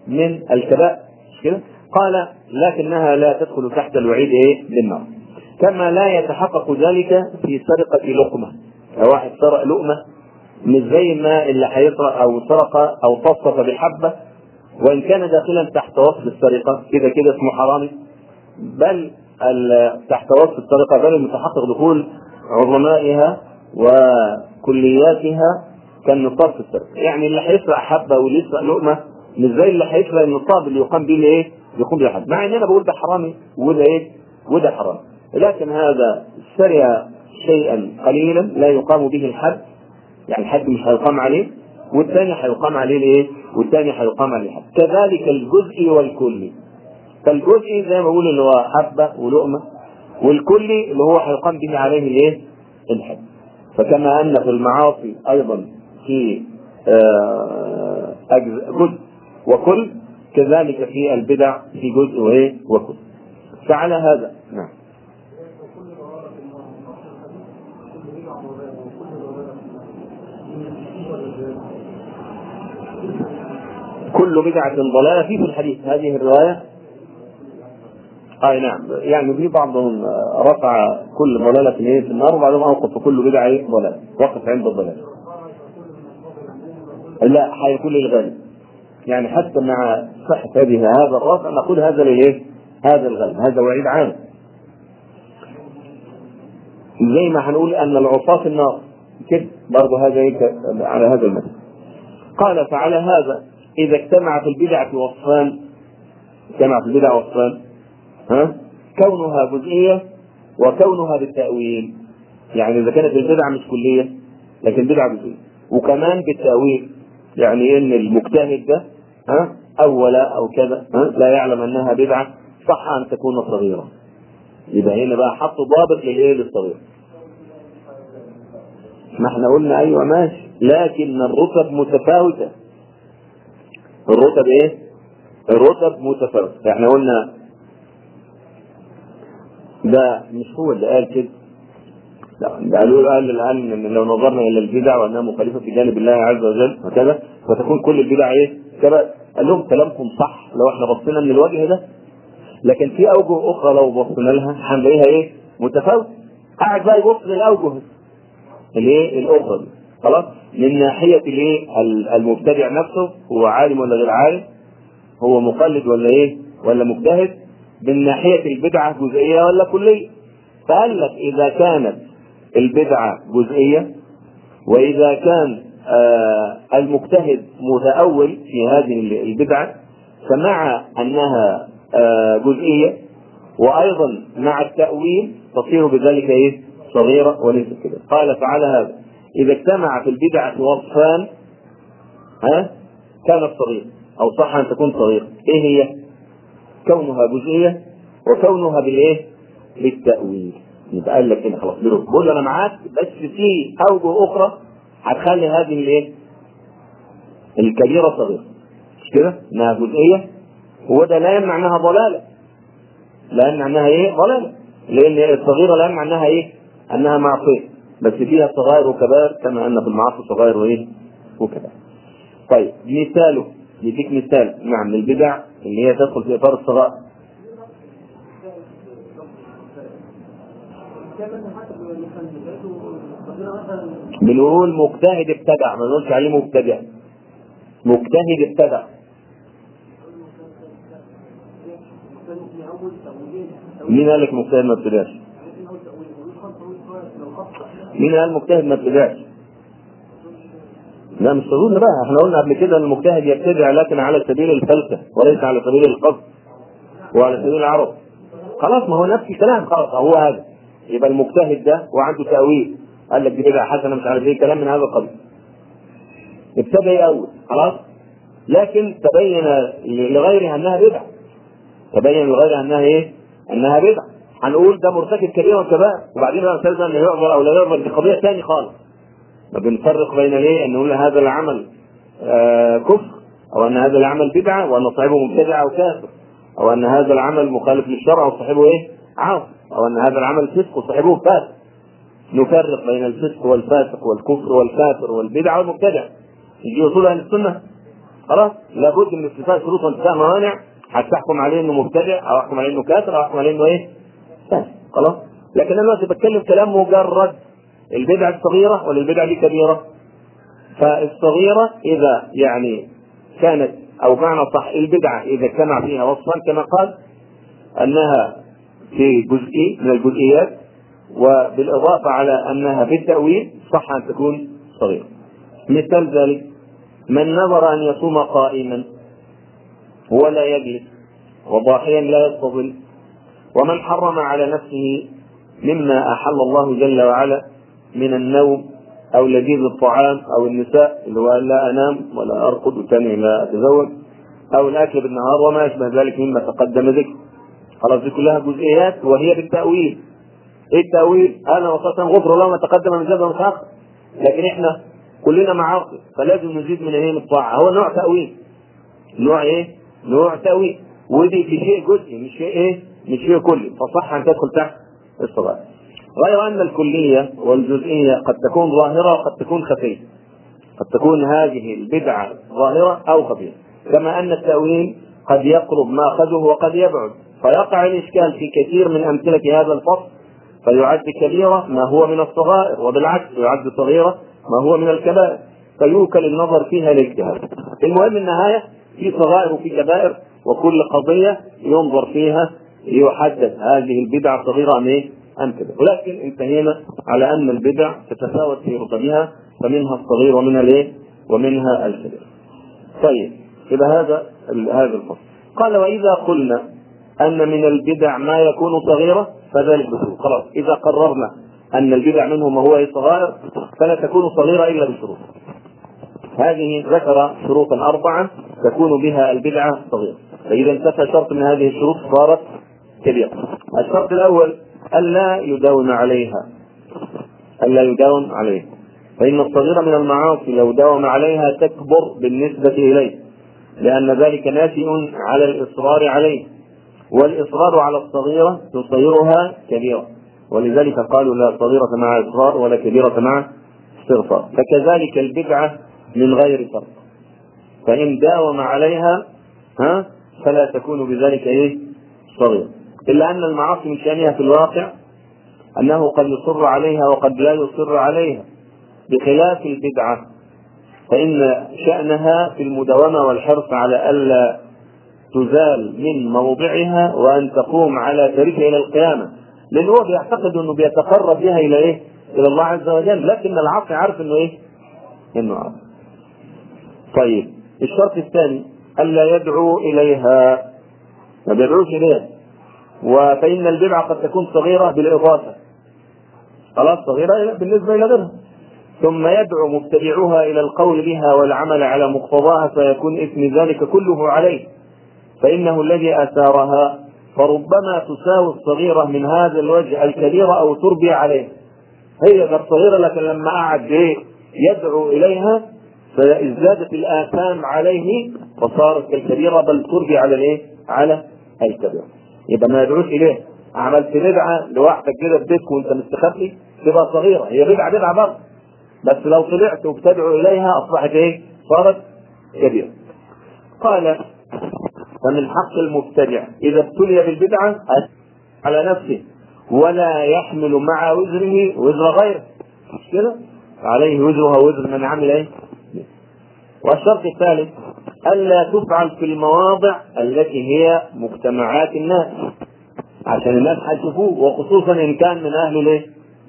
من الكبائر مش كده؟ قال لكنها لا تدخل تحت الوعيد ايه بالنار. كما لا يتحقق ذلك في سرقة لقمة. لو واحد سرق لقمة مش زي ما اللي هيسرق او سرق او تصف بحبة، وان كان داخلا تحت وصف السرقة كده كده اسمه حرامي، بل تحت وصف السرقة، بل المتحقق دخول عظمائها وكلياتها كالنصاب في السرقة. يعني اللي هيسرق حبة واللي يسرق لقمة مش زي اللي هيسرق النصاب اللي يقام به الايه؟ يقوم به حد. مع ان انا بقول ده حرامي وده ايه؟ وده حرام، لكن هذا سرق شيئا قليلا لا يقام به الحد، يعني الحد مش هيقام عليه، والثاني هيقام عليه الايه؟ والثاني هيقام عليه الحد. كذلك الجزء والكلي. فالجزء زي ما بقول اللي هو حبة ولقمة، والكلي اللي هو هيقام به عليه الايه؟ الحد. فكما ان في المعاصي ايضا في جزء وكل، كذلك في البدع في جزء وايه؟ وكل. فعلى هذا نعم. كل بدعة ضلالة في الحديث هذه الرواية. اي نعم، يعني في بعضهم رفع كل ضلالة في النار، وبعضهم اوقف كل بدعة ضلالة، وقف عند الضلالة. لا، هيكون للغالب، يعني حتى مع صحة هذه هذا الرفع نقول هذا للايه؟ هذا الغالب، هذا وعيد عام. زي ما هنقول ان العصاة في النار كده برضه، هذا على هذا المثل. قال فعلى هذا اذا اجتمع في البدعة وصفان، اجتمع في البدعة وصفان، ها؟ كونها جزئية وكونها بالتأويل. يعني اذا كانت البدعة مش كلية لكن بدعة جزئية، وكمان بالتأويل، يعني ان المجتهد ده ها اول او كذا ها لا يعلم انها بدعة، صح ان تكون صغيرة. يبقى هنا بقى حطوا ضابط للايه؟ للصغير. ما احنا قلنا ايوه ماشي، لكن الرتب متفاوتة. الرتب ايه؟ الرتب متفاوتة. احنا قلنا ده مش هو اللي قال كده، لا، ده قالوا قال الان ان لو نظرنا الى البدع وانها مخالفه في جانب الله عز وجل وكذا فتكون كل البدع ايه؟ كذا. قال لهم كلامكم صح لو احنا بصينا من الوجه ده، لكن في اوجه اخرى لو بصينا لها هنلاقيها ايه؟ متفاوته. قاعد بقى يبص للاوجه الايه؟ الاخرى دي. خلاص، من ناحيه الايه؟ المبتدع نفسه هو عالم ولا غير عالم؟ هو مقلد ولا ايه؟ ولا مجتهد؟ من ناحيه البدعه جزئيه ولا كليه؟ فقال لك اذا كانت البدعه جزئيه، واذا كان آه المجتهد متأول في هذه البدعه، فمع انها آه جزئيه وايضا مع التأويل تصير بذلك ايه؟ صغيره وليست كده. قال فعلى هذا اذا اجتمع في البدعه وصفان ها كانت صغيره، او صح ان تكون صغيره. ايه هي؟ كونها جزئيه وكونها بالايه؟ بالتأويل. يبقى قال لك هنا خلاص بقول انا معاك، بس في اوجه اخرى هتخلي هذه الايه؟ الكبيره صغيره، مش كده؟ انها جزئيه، وده لا يمنع انها ضلاله، لا يمنع انها ايه؟ ضلاله، لان الصغيره لا يمنع انها ايه؟ انها معصيه، بس فيها صغائر وكبائر كما ان في المعاصي صغائر وايه؟ وكبائر. طيب مثاله، يديك مثال نعم البدع اللي هي تدخل في اطار الصغائر. بنقول مجتهد ابتدع، ما نقولش عليه مبتدع. مجتهد ابتدع. مين قال لك مجتهد ما ابتدعش؟ مين قال مجتهد ما ابتدعش؟ لا مش تظن بقى، احنا قلنا قبل كده ان المجتهد يبتدع لكن على سبيل الفلسفه وليس على سبيل القصد وعلى سبيل العرض. خلاص، ما هو نفس الكلام، خلاص هو هذا. يبقى المجتهد ده وعنده تأويل، قال لك دي بدعة حسنة مش عارف ايه، كلام من هذا القبيل، ابتدى يأول خلاص، لكن تبين لغيرها انها بدعة، تبين لغيرها انها ايه؟ انها بدعة. هنقول ده مرتكب كبيرة وكبائر، وبعدين بقى نستلزم انه يعذر او لا يعذر، دي قضية ثانية خالص. ما بنفرق بين الايه؟ ان نقول هذا العمل آه كفر، او ان هذا العمل بدعة، وان صاحبه مبتدع او كافر، او ان هذا العمل مخالف للشرع وصاحبه ايه؟ عاصي، او ان هذا العمل فسق وصاحبه فاسق. نفرق بين الفسق والفاسق والكفر والكافر والبدعة والمبتدع. يجي اصول اهل السنة خلاص لابد من استيفاء شروط وانتفاء موانع حتى تحكم عليه انه مبتدع او احكم عليه انه كافر او احكم عليه انه ايه؟ فاسق. خلاص. لكن انا دلوقتي بتكلم كلام مجرد البدعه الصغيره ولا البدعه دي كبيره؟ فالصغيره اذا يعني كانت او معنى صح البدعه اذا اجتمع فيها وصفان كما قال انها في جزء من الجزئيات وبالاضافه على انها بالتاويل صح ان تكون صغيره. مثال ذلك من نظر ان يصوم قائما ولا يجلس وضاحيا لا يستظل، ومن حرم على نفسه مما احل الله جل وعلا من النوم او لذيذ الطعام او النساء اللي هو لا انام ولا ارقد وثاني لا اتزوج او الاكل بالنهار وما يشبه ذلك مما تقدم ذكر. خلاص دي كلها جزئيات وهي بالتاويل. ايه التاويل؟ انا وصلت غفر الله ما تقدم من ذنب ومتاخر، لكن احنا كلنا معاصي فلازم نزيد من ايه؟ من الطاعه. هو نوع تاويل. نوع ايه؟ نوع تاويل. ودي في شيء جزئي مش شيء ايه؟ مش شيء كلي، فصح ان تدخل تحت الصغائر. غير ان الكليه والجزئيه قد تكون ظاهره وقد تكون خفيه. قد تكون هذه البدعه ظاهره او خفيه، كما ان التاويل قد يقرب ماخذه وقد يبعد، فيقع الاشكال في كثير من امثله هذا الفصل فيعد كبيره ما هو من الصغائر، وبالعكس يعد صغيره ما هو من الكبائر، فيوكل النظر فيها للاجتهاد. المهم النهايه في صغائر وفي كبائر، وكل قضيه ينظر فيها ليحدد هذه البدعه صغيره ام ايه؟ ام كبيره. ولكن انتهينا على ان البدع تتفاوت في رتبها، فمنها الصغير ومنها الايه؟ ومنها الكبير. طيب يبقى هذا هذا الفصل. قال واذا قلنا ان من البدع ما يكون صغيره فذلك بشروط. خلاص اذا قررنا ان البدع منه ما هو صغائر فلا تكون صغيره الا بشروط. هذه ذكر شروطا اربعه تكون بها البدعه صغيره، فاذا انتفى شرط من هذه الشروط صارت كبيره. الشرط الاول الا يداوم عليها. الا يداوم عليها، فان الصغيره من المعاصي لو داوم عليها تكبر بالنسبه اليه، لان ذلك ناشئ على الاصرار عليه، والاصرار على الصغيره تصيرها كبيره، ولذلك قالوا لا صغيره مع اصرار ولا كبيره مع استغفار. فكذلك البدعه من غير فرق، فان داوم عليها ها فلا تكون بذلك ايه؟ صغيره. الا ان المعاصي من شانها في الواقع انه قد يصر عليها وقد لا يصر عليها، بخلاف البدعه فان شانها في المداومه والحرص على الا تزال من موضعها وان تقوم على تاريخها الى القيامه، لانه هو بيعتقد انه بيتقرب بها الى ايه؟ الى الله عز وجل، لكن العاصي عارف انه ايه؟ انه عاصي. طيب الشرط الثاني الا يدعو اليها، ما بيدعوش اليها. وفإن البدعة قد تكون صغيرة بالإضافة، خلاص صغيرة بالنسبة إلى غيرها، ثم يدعو مبتدعوها إلى القول بها والعمل على مقتضاها فيكون إثم ذلك كله عليه، فإنه الذي أثارها، فربما تساوي الصغيرة من هذا الوجه الكبيرة أو تربي عليه. هي غير صغيرة لكن لما قعد يدعو إليها فازدادت الآثام عليه فصارت كالكبيرة، بل تربي على الإيه؟ على الكبيرة. يبقى ما يدعوش إليه. عملت بدعة لوحدك كده في بيتك وأنت مستخبي تبقى صغيرة، هي بدعة بدعة برضه، بس لو طلعت وبتدعو إليها أصبحت إيه؟ صارت كبيرة. قال فمن حق المبتدع إذا ابتلي بالبدعة على نفسه ولا يحمل مع وزره وزر غيره، مش كده؟ عليه وزرها وزر من عمل إيه؟ والشرط الثالث ألا تفعل في المواضع التي هي مجتمعات الناس، عشان الناس هيشوفوه، وخصوصا إن كان من أهل ليه؟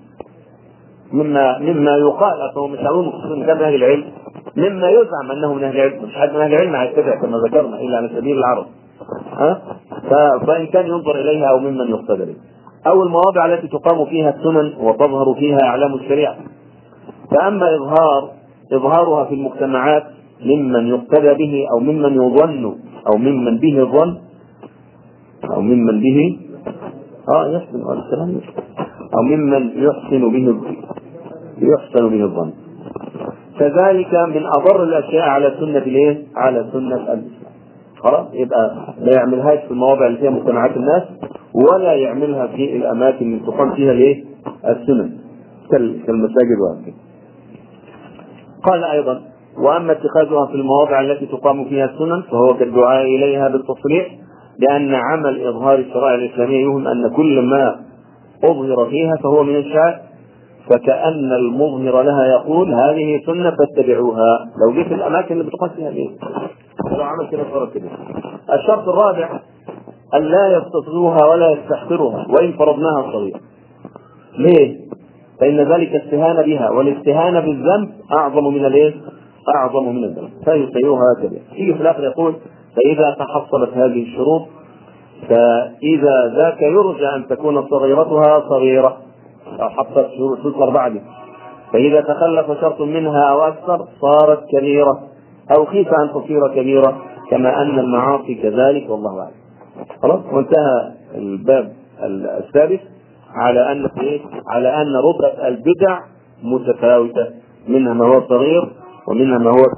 مما مما يقال أصلا مش هقول خصوصا إن كان من أهل العلم، مما يزعم أنه من أهل العلم، مش حد من أهل العلم هيتبع كما ذكرنا إلا على سبيل العرض، ها؟ فإن كان ينظر إليها أو ممن يقتدى به، أو المواضع التي تقام فيها السنن وتظهر فيها أعلام الشريعة. فأما إظهار إظهارها في المجتمعات ممن يقتدى به أو ممن يظن أو ممن به الظن أو ممن به آه يحسن الكلام أو ممن يحسن به يحسن به الظن، فذلك من أضر الأشياء على سنة الإيه؟ على سنة الإسلام. خلاص يبقى لا يعملهاش في المواضع اللي فيها مجتمعات الناس، ولا يعملها في الأماكن اللي تقام فيها الإيه؟ السنن كالمساجد وهكذا. قال أيضا وأما اتخاذها في المواضع التي تقام فيها السنن فهو كالدعاء إليها بالتصريح، لأن عمل إظهار الشرائع الإسلامية يهم أن كل ما أظهر فيها فهو من الشرع، فكأن المظهر لها يقول هذه سنة فاتبعوها لو جيت الأماكن اللي بتقام فيها ليه؟ ولو عمل كده صارت كده. الشرط الرابع أن لا يستصغروها ولا يستحقرها وإن فرضناها الصغير. ليه؟ فإن ذلك استهانة بها، والاستهانة بالذنب أعظم من الإيه؟ أعظم من الذنب، فيسيرها هكذا. في الآخر يقول فإذا تحصلت هذه الشروط فإذا ذاك يرجى أن تكون صغيرتها صغيرة أو حصلت شروط أربعة، فإذا تخلف شرط منها أو أكثر صارت كبيرة أو خيف أن تصير كبيرة، كما أن المعاصي كذلك، والله أعلم. خلاص، وانتهى الباب السادس على أن إيه؟ على أن رتب البدع متفاوتة، منها ما هو صغير ومنها ما هو،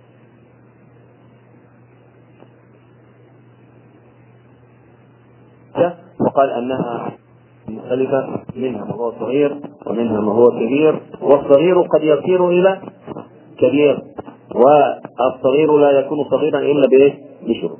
وقال أنها مختلفة، منها ما هو صغير ومنها ما هو كبير، والصغير قد يصير إلى كبير، والصغير لا يكون صغيرا إلا بإيه؟ بشروط.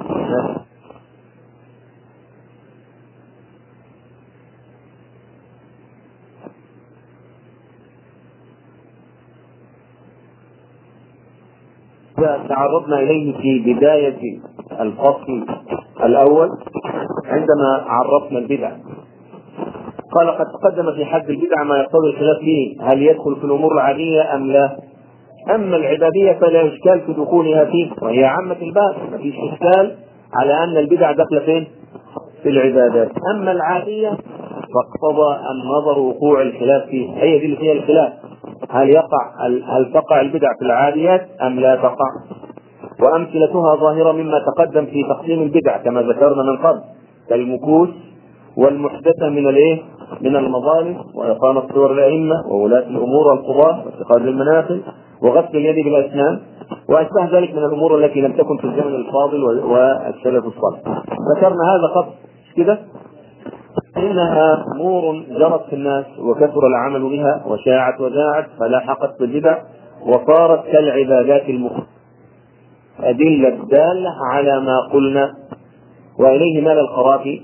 تعرضنا إليه في بداية الفصل الأول عندما عرفنا البدع. قال قد تقدم في حد البدع ما يقتضي الخلاف فيه هل يدخل في الأمور العادية أم لا. أما العبادية فلا إشكال في دخولها فيه، وهي عامة الباب، ما فيش إشكال على أن البدع داخلة فين؟ في العبادات. أما العادية فاقتضى النظر وقوع الخلاف فيه، هي دي اللي فيها الخلاف، هل يقع هل تقع البدع في العاديات أم لا تقع. وأمثلتها ظاهرة مما تقدم في تقسيم البدع كما ذكرنا من قبل، كالمكوس والمحدثة من الايه؟ من المظالم، وإقامة صور الأئمة وولاة الأمور والقضاة واتخاذ المنافل وغسل اليد بالأسنان وأشبه ذلك من الأمور التي لم تكن في الزمن الفاضل والسلف الصالح. ذكرنا هذا قبل كده، إنها أمور جرت في الناس وكثر العمل بها وشاعت وزاعت فلاحقت بالبدع وصارت كالعبادات المختلفة، أدلة دالة على ما قلنا. وإليه مال الخرافي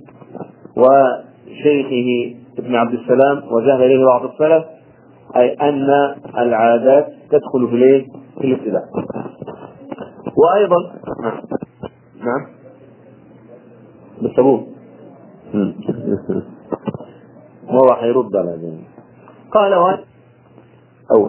وشيخه ابن عبد السلام وذهب إليه بعض السلف، أي أن العادات تدخل في الايه؟ في الابتداع. وأيضا نعم نعم بالصابون هو حيرد على ذلك. قال أول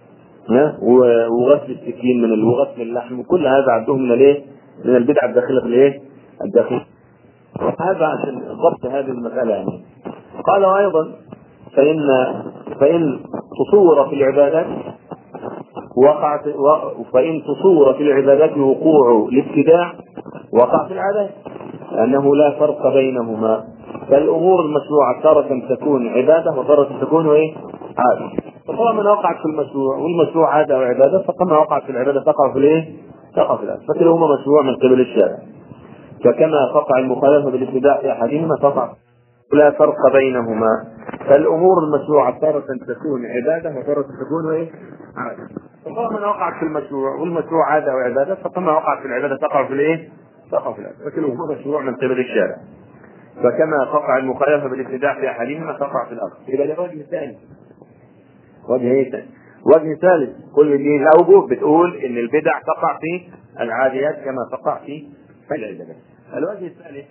وغسل السكين من وغسل اللحم، كل هذا عندهم من الايه؟ من البدع الداخله في الايه؟ الداخل. هذا عشان ضبط هذه المساله يعني. قال ايضا فان فان تصور في العبادات وقعت فان تصور في العبادات وقوع الابتداع وقع في العادات، لانه لا فرق بينهما، فالامور المشروعه تارة تكون عباده وتارة تكون ايه؟ عاده. فطالما وقعت في المشروع والمشروع عاده وعباده، فكما وقعت في العباده تقع في الايه؟ تقع في العاده، فكلاهما مشروع من قبل الشارع. فكما تقع المخالفه بالابتداع في احدهما تقع، لا فرق بينهما، فالامور المشروعه تارة تكون عباده وتارة تكون ايه؟ عاده. فطالما وقعت في المشروع والمشروع عاده وعباده، فكما وقعت في العباده تقع في الايه؟ تقع في العاده، فكلاهما مشروع من قبل الشارع. فكما تقع المخالفه بالابتداع في احدهما تقع في الاخر. يبقى ده وجه ثاني. وجه ايه ثاني؟ وجه ثالث، كل دي الاوجه بتقول ان البدع تقع في العاديات كما تقع في العبادات. الوجه الثالث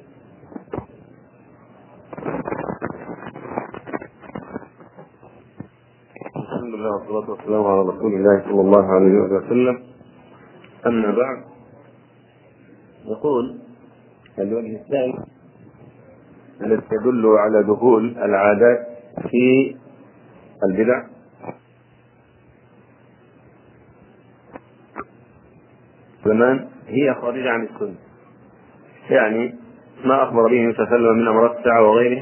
الحمد لله والصلاه والسلام على رسول الله صلى الله عليه وسلم. اما بعد، يقول الوجه الثالث الذي يدل على دخول العادات في البدع زمان هي خارجة عن السنة، يعني ما أخبر به النبي صلى الله عليه وسلم من أمراض الساعة وغيرها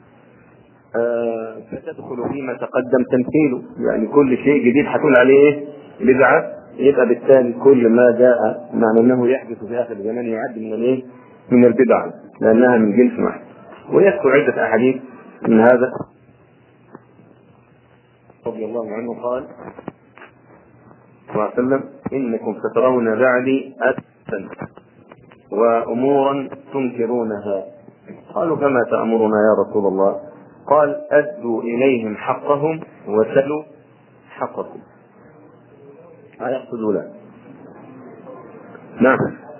آه فتدخل فيما تقدم تمثيله، يعني كل شيء جديد هتقول عليه بدعة، يبقى بالتالي كل ما جاء معنى أنه يحدث في آخر الزمان يعد من الايه؟ من البدع، لأنها من جنس واحد. ويذكر عدة أحاديث من هذا رضي الله عنه قال صلى الله عليه وسلم إنكم سترون بعدي أسفا وأمورا تنكرونها. قالوا فما تأمرنا يا رسول الله؟ قال أدوا إليهم حقهم وسلوا حقكم. أيقصدوا لا؟ نعم.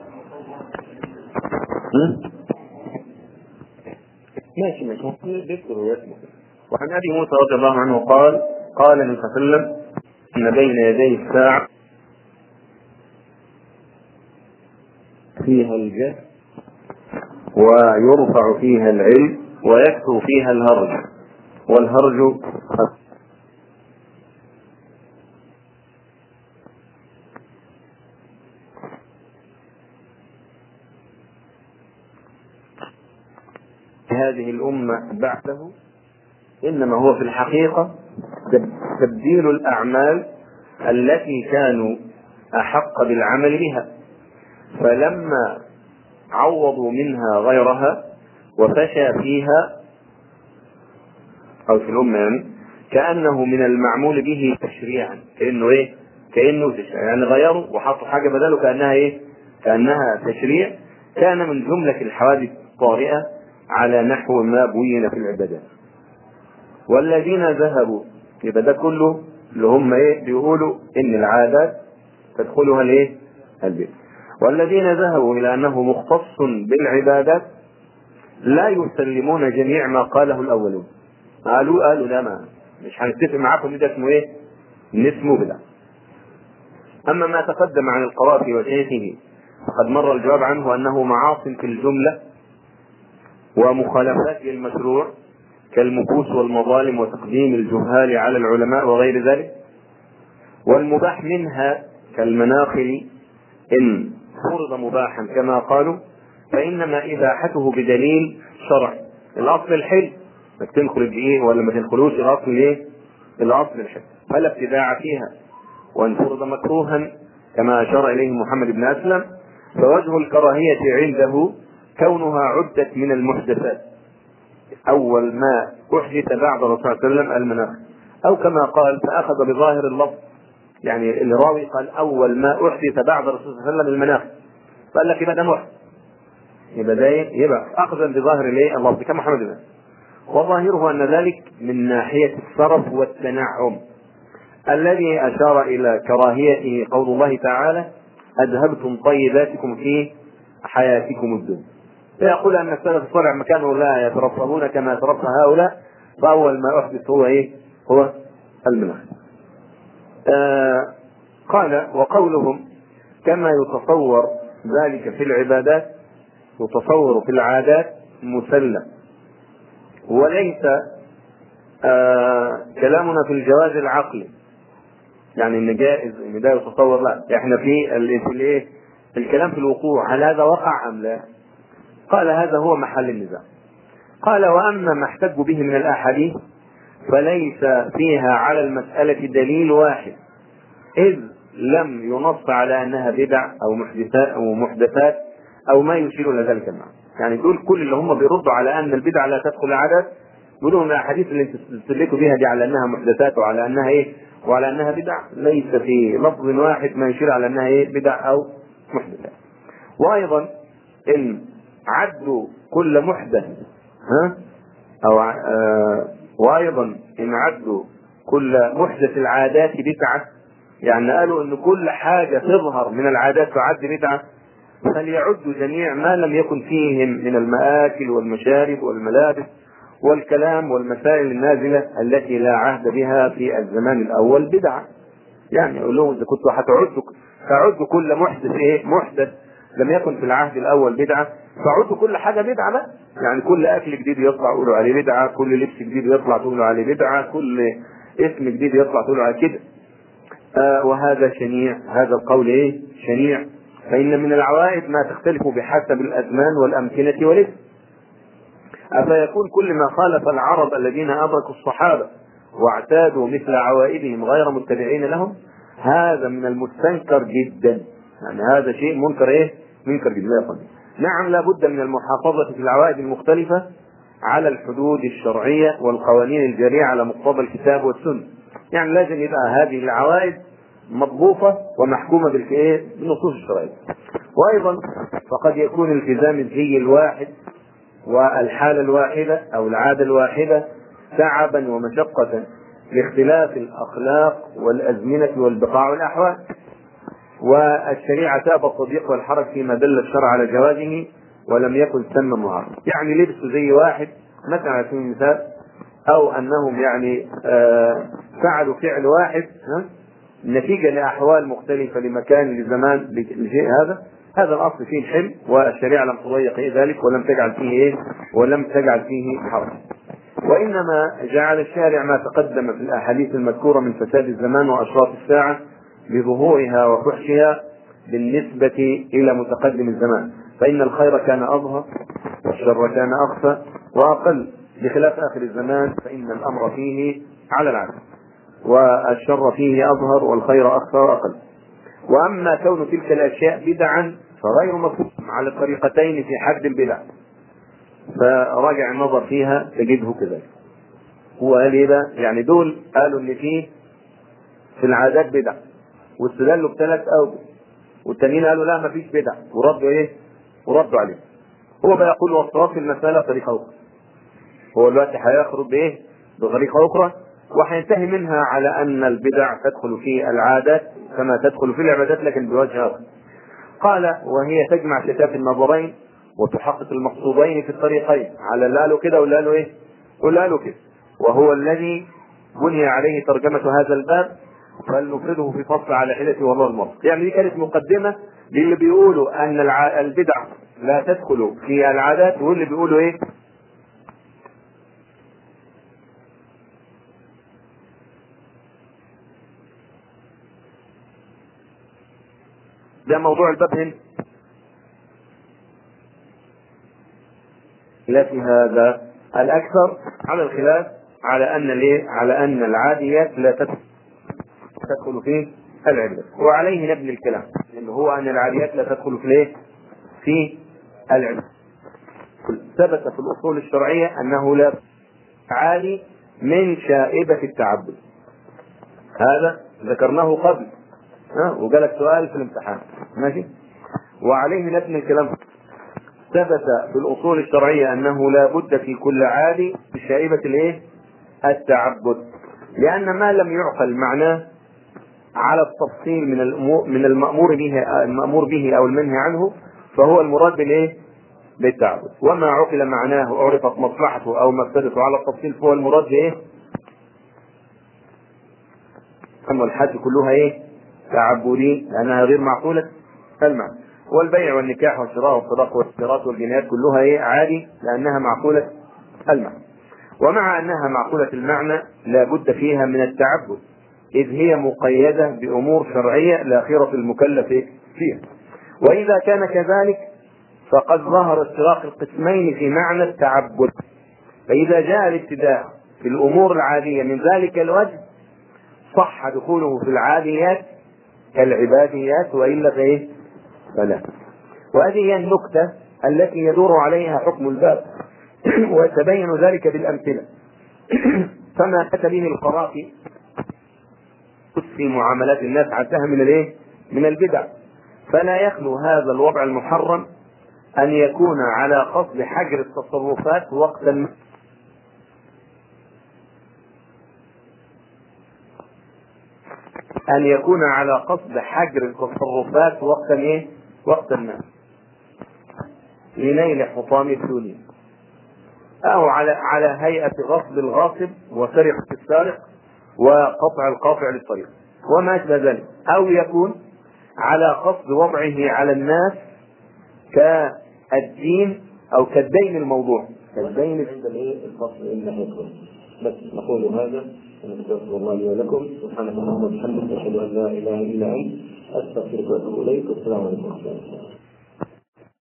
ماشي ماشي. وعن أبي موسى رضي الله عنه قال قال النبي صلى الله عليه وسلم إن بين يدي الساعة فيها الجهل ويرفع فيها العلم ويكثر فيها الهرج، والهرج هذه الأمة بعده إنما هو في الحقيقة تبديل الأعمال التي كانوا أحق بالعمل بها، فلما عوضوا منها غيرها وفشى فيها أو في الأمة يعني كأنه من المعمول به تشريعا، كأنه إيه؟ كأنه تشريع، يعني غيروا وحطوا حاجة بداله كأنها إيه؟ كأنها تشريع. كان من جملة الحوادث الطارئة على نحو ما بين في العبادات. والذين ذهبوا يبقى ده كله اللي هم إيه؟ بيقولوا إن العادات تدخلها الإيه؟ البيت. والذين ذهبوا إلى أنه مختص بالعبادات لا يسلمون جميع ما قاله الأولون. قالوا قالوا لا، ما مش هنتفق معاكم، ده اسمه إيه؟ اسمه بدعة. أما ما تقدم عن القرافي وشيخه فقد مر الجواب عنه أنه معاصٍ في الجملة ومخالفات للمشروع كالمكوس والمظالم وتقديم الجهال على العلماء وغير ذلك، والمباح منها كالمناخل إن فرض مباحا كما قالوا فإنما إباحته بدليل شرعي. الأصل الحل، ما تدخل بإيه ولا ما تدخلوش، الأصل إيه؟ الأصل الحل، فلا ابتداع فيها. وإن فرض مكروها كما أشار إليه محمد بن أسلم فوجه الكراهية عنده كونها عدت من المحدثات، أول ما أحدث بعد الرسول صلى الله عليه وسلم المناخ، أو كما قال فأخذ بظاهر اللفظ، يعني الراوي قال أول ما أحدث بعد الرسول صلى الله عليه وسلم المناخ، قال لك يبقى ده محدث، يبقى ده يبقى أخذا بظاهر الايه اللفظ كمحمد بن. وظاهره أن ذلك من ناحية الصرف والتنعم الذي أشار إلى كراهيته قول الله تعالى أذهبتم طيباتكم في حياتكم الدنيا. فيقول أن السلف الصالح مكانه لا يترفهون كما يترفه هؤلاء، فأول ما أحدث هو إيه؟ هو المناخ. آه قال وقولهم كما يتصور ذلك في العبادات يتصور في العادات مسلم، وليس آه كلامنا في الجواز العقلي، يعني ان جائز ان ده يتصور، لا، احنا في الايه الكلام في الوقوع، هل هذا وقع ام لا؟ قال هذا هو محل النزاع. قال واما ما احتج به من الاحاديث فليس فيها على المسألة دليل واحد، إذ لم ينص على أنها بدع أو محدثات أو محدثات أو ما يشير إلى ذلك المعنى. يعني دول كل اللي هم بيردوا على أن البدع لا تدخل العادات يقولون ان الأحاديث اللي انت استدلتوا بها دي على أنها محدثات وعلى أنها إيه وعلى أنها بدع ليس في لفظ واحد ما يشير على أنها إيه بدع أو محدثات. وأيضا إن عدوا كل محدث ها أو آه وأيضا إن عدوا كل محدث العادات بدعة، يعني قالوا إن كل حاجة تظهر من العادات تعد بدعة، فليعدوا جميع ما لم يكن فيهم من المآكل والمشارب والملابس والكلام والمسائل النازلة التي لا عهد بها في الزمان الأول بدعة. يعني يقول لهم إذا كنتوا هتعدوا تعدوا كل محدث إيه محدث لم يكن في العهد الأول بدعة، فعدوا كل حاجة بدعة بقى. يعني كل أكل جديد يطلع تقولوا عليه بدعة، كل لبس جديد يطلع تقولوا عليه بدعة، كل اسم جديد يطلع تقولوا عليه كده. آه وهذا شنيع، هذا القول إيه شنيع، فإن من العوائد ما تختلف بحسب الأزمان والأمكنة والاسم. أفيكون كل ما خالف العرب الذين أدركوا الصحابة واعتادوا مثل عوائدهم غير متبعين لهم؟ هذا من المستنكر جدا، يعني هذا شيء منكر ايه منكر جدا. نعم لا بد من المحافظة في العوائد المختلفة على الحدود الشرعية والقوانين الجارية على مقتضى الكتاب والسنة. يعني لازم يبقى هذه العوائد مضبوطة ومحكومة بالإيه؟ بالنصوص الشرعية. وأيضا فقد يكون التزام الزي الواحد والحالة الواحدة أو العادة الواحدة تعبا ومشقة لاختلاف الأخلاق والأزمنة والبقاع والأحوال، والشريعة تابى التضييق والحرج فيما دل الشرع على جوازه ولم يكن سما معارض. يعني لبسوا زي واحد مثلا على سبيل المثال، أو أنهم يعني آه فعلوا فعل واحد نتيجة لأحوال مختلفة لمكان لزمان لشيء، هذا هذا الأصل فيه الحل، والشريعة لم تضيق ذلك ولم تجعل فيه إيه ولم تجعل فيه حرج. وإنما جعل الشارع ما تقدم في الأحاديث المذكورة من فساد الزمان وأشراط الساعة بظهورها وفحشها بالنسبة إلى متقدم الزمان، فإن الخير كان أظهر والشر كان أخفى وأقل، بخلاف آخر الزمان فإن الأمر فيه على العكس، والشر فيه أظهر والخير أخفى وأقل. وأما كون تلك الأشياء بدعا فغير مفهوم على الطريقتين في حد البدع، فراجع النظر فيها تجده كذلك. هو قال ايه بقى؟ يعني دول قالوا ان فيه في العادات بدع واستدلوا بثلاث اوجه، والتانيين قالوا لا ما فيش بدع وردوا ايه؟ وردوا عليه. هو بقى يقول والصواب في المسألة طريقة أخرى. هو دلوقتي هيخرج بايه؟ بطريقة أخرى، وهينتهي منها على أن البدع تدخل في العادات كما تدخل في العبادات لكن بوجه آخر. قال وهي تجمع شتات النظرين وتحقق المقصودين في الطريقين، على اللي قالوا كده واللي قالوا ايه؟ واللي قالوا كده، وهو الذي بني عليه ترجمة هذا الباب، فلنفرده في فصل على حدته والله المرض. يعني دي كانت مقدمة للي بيقولوا أن الع... البدع لا تدخل في العادات، واللي بيقولوا ايه؟ ده موضوع الباب هنا. لا في هذا الأكثر على الخلاف على أن ليه؟ على أن العاديات لا تدخل في العبادة، وعليه نبني الكلام، اللي هو أن العاديات لا تدخل في ليه؟ في العبادة. ثبت في الأصول الشرعية أنه لا عادي من شائبة التعبد، هذا ذكرناه قبل ها، وجالك سؤال في الامتحان ماشي. وعليه نبني الكلام. ثبت في الأصول الشرعية أنه لا بد في كل عادي بشائبة الايه؟ التعبد، لأن ما لم يعقل معناه على التفصيل من الأمور من المأمور به المأمور به أو المنهي عنه فهو المراد بالايه؟ بالتعبد. وما عقل معناه وعرفت مصلحته أو مفسدته على التفصيل فهو المراد بايه؟ أما الحج كلها ايه؟ تعبدي، لأنها غير معقولة المعنى. والبيع والنكاح والشراء والصداق والاشتراط والجنايات كلها ايه؟ عادي، لأنها معقولة المعنى. ومع أنها معقولة المعنى لا بد فيها من التعبد، إذ هي مقيدة بأمور شرعية لا خيرة المكلف فيها. وإذا كان كذلك فقد ظهر اشتراك القسمين في معنى التعبد، فإذا جاء الابتداء في الأمور العادية من ذلك الوجه صح دخوله في العاديات كالعباديات، وإلا فإيه؟ فلا. وهذه هي النكتة التي يدور عليها حكم الباب ويتبين ذلك بالأمثلة. فما أتى به القرافي في معاملات الناس عدها من الايه؟ من البدع، فلا يخلو هذا الوضع المحرم أن يكون على قصد حجر التصرفات وقت الم... أن يكون على قصد حجر التصرفات وقت الايه؟ وقت الناس لنيل حطام الدنيا، أو على على هيئة غصب الغاصب وسرقة السارق وقطع القاطع للطريق وما أشبه ذلك، أو يكون على قصد وضعه على الناس كالدين أو كالدين الموضوع كالدين عند الفصل النهائي. بس نقول هذا ونستغفر الله لي ولكم. سبحانك اللهم وبحمدك أشهد أن لا إله إلا أنت أستغفرك وأتوب إليك. والسلام عليكم ورحمة الله.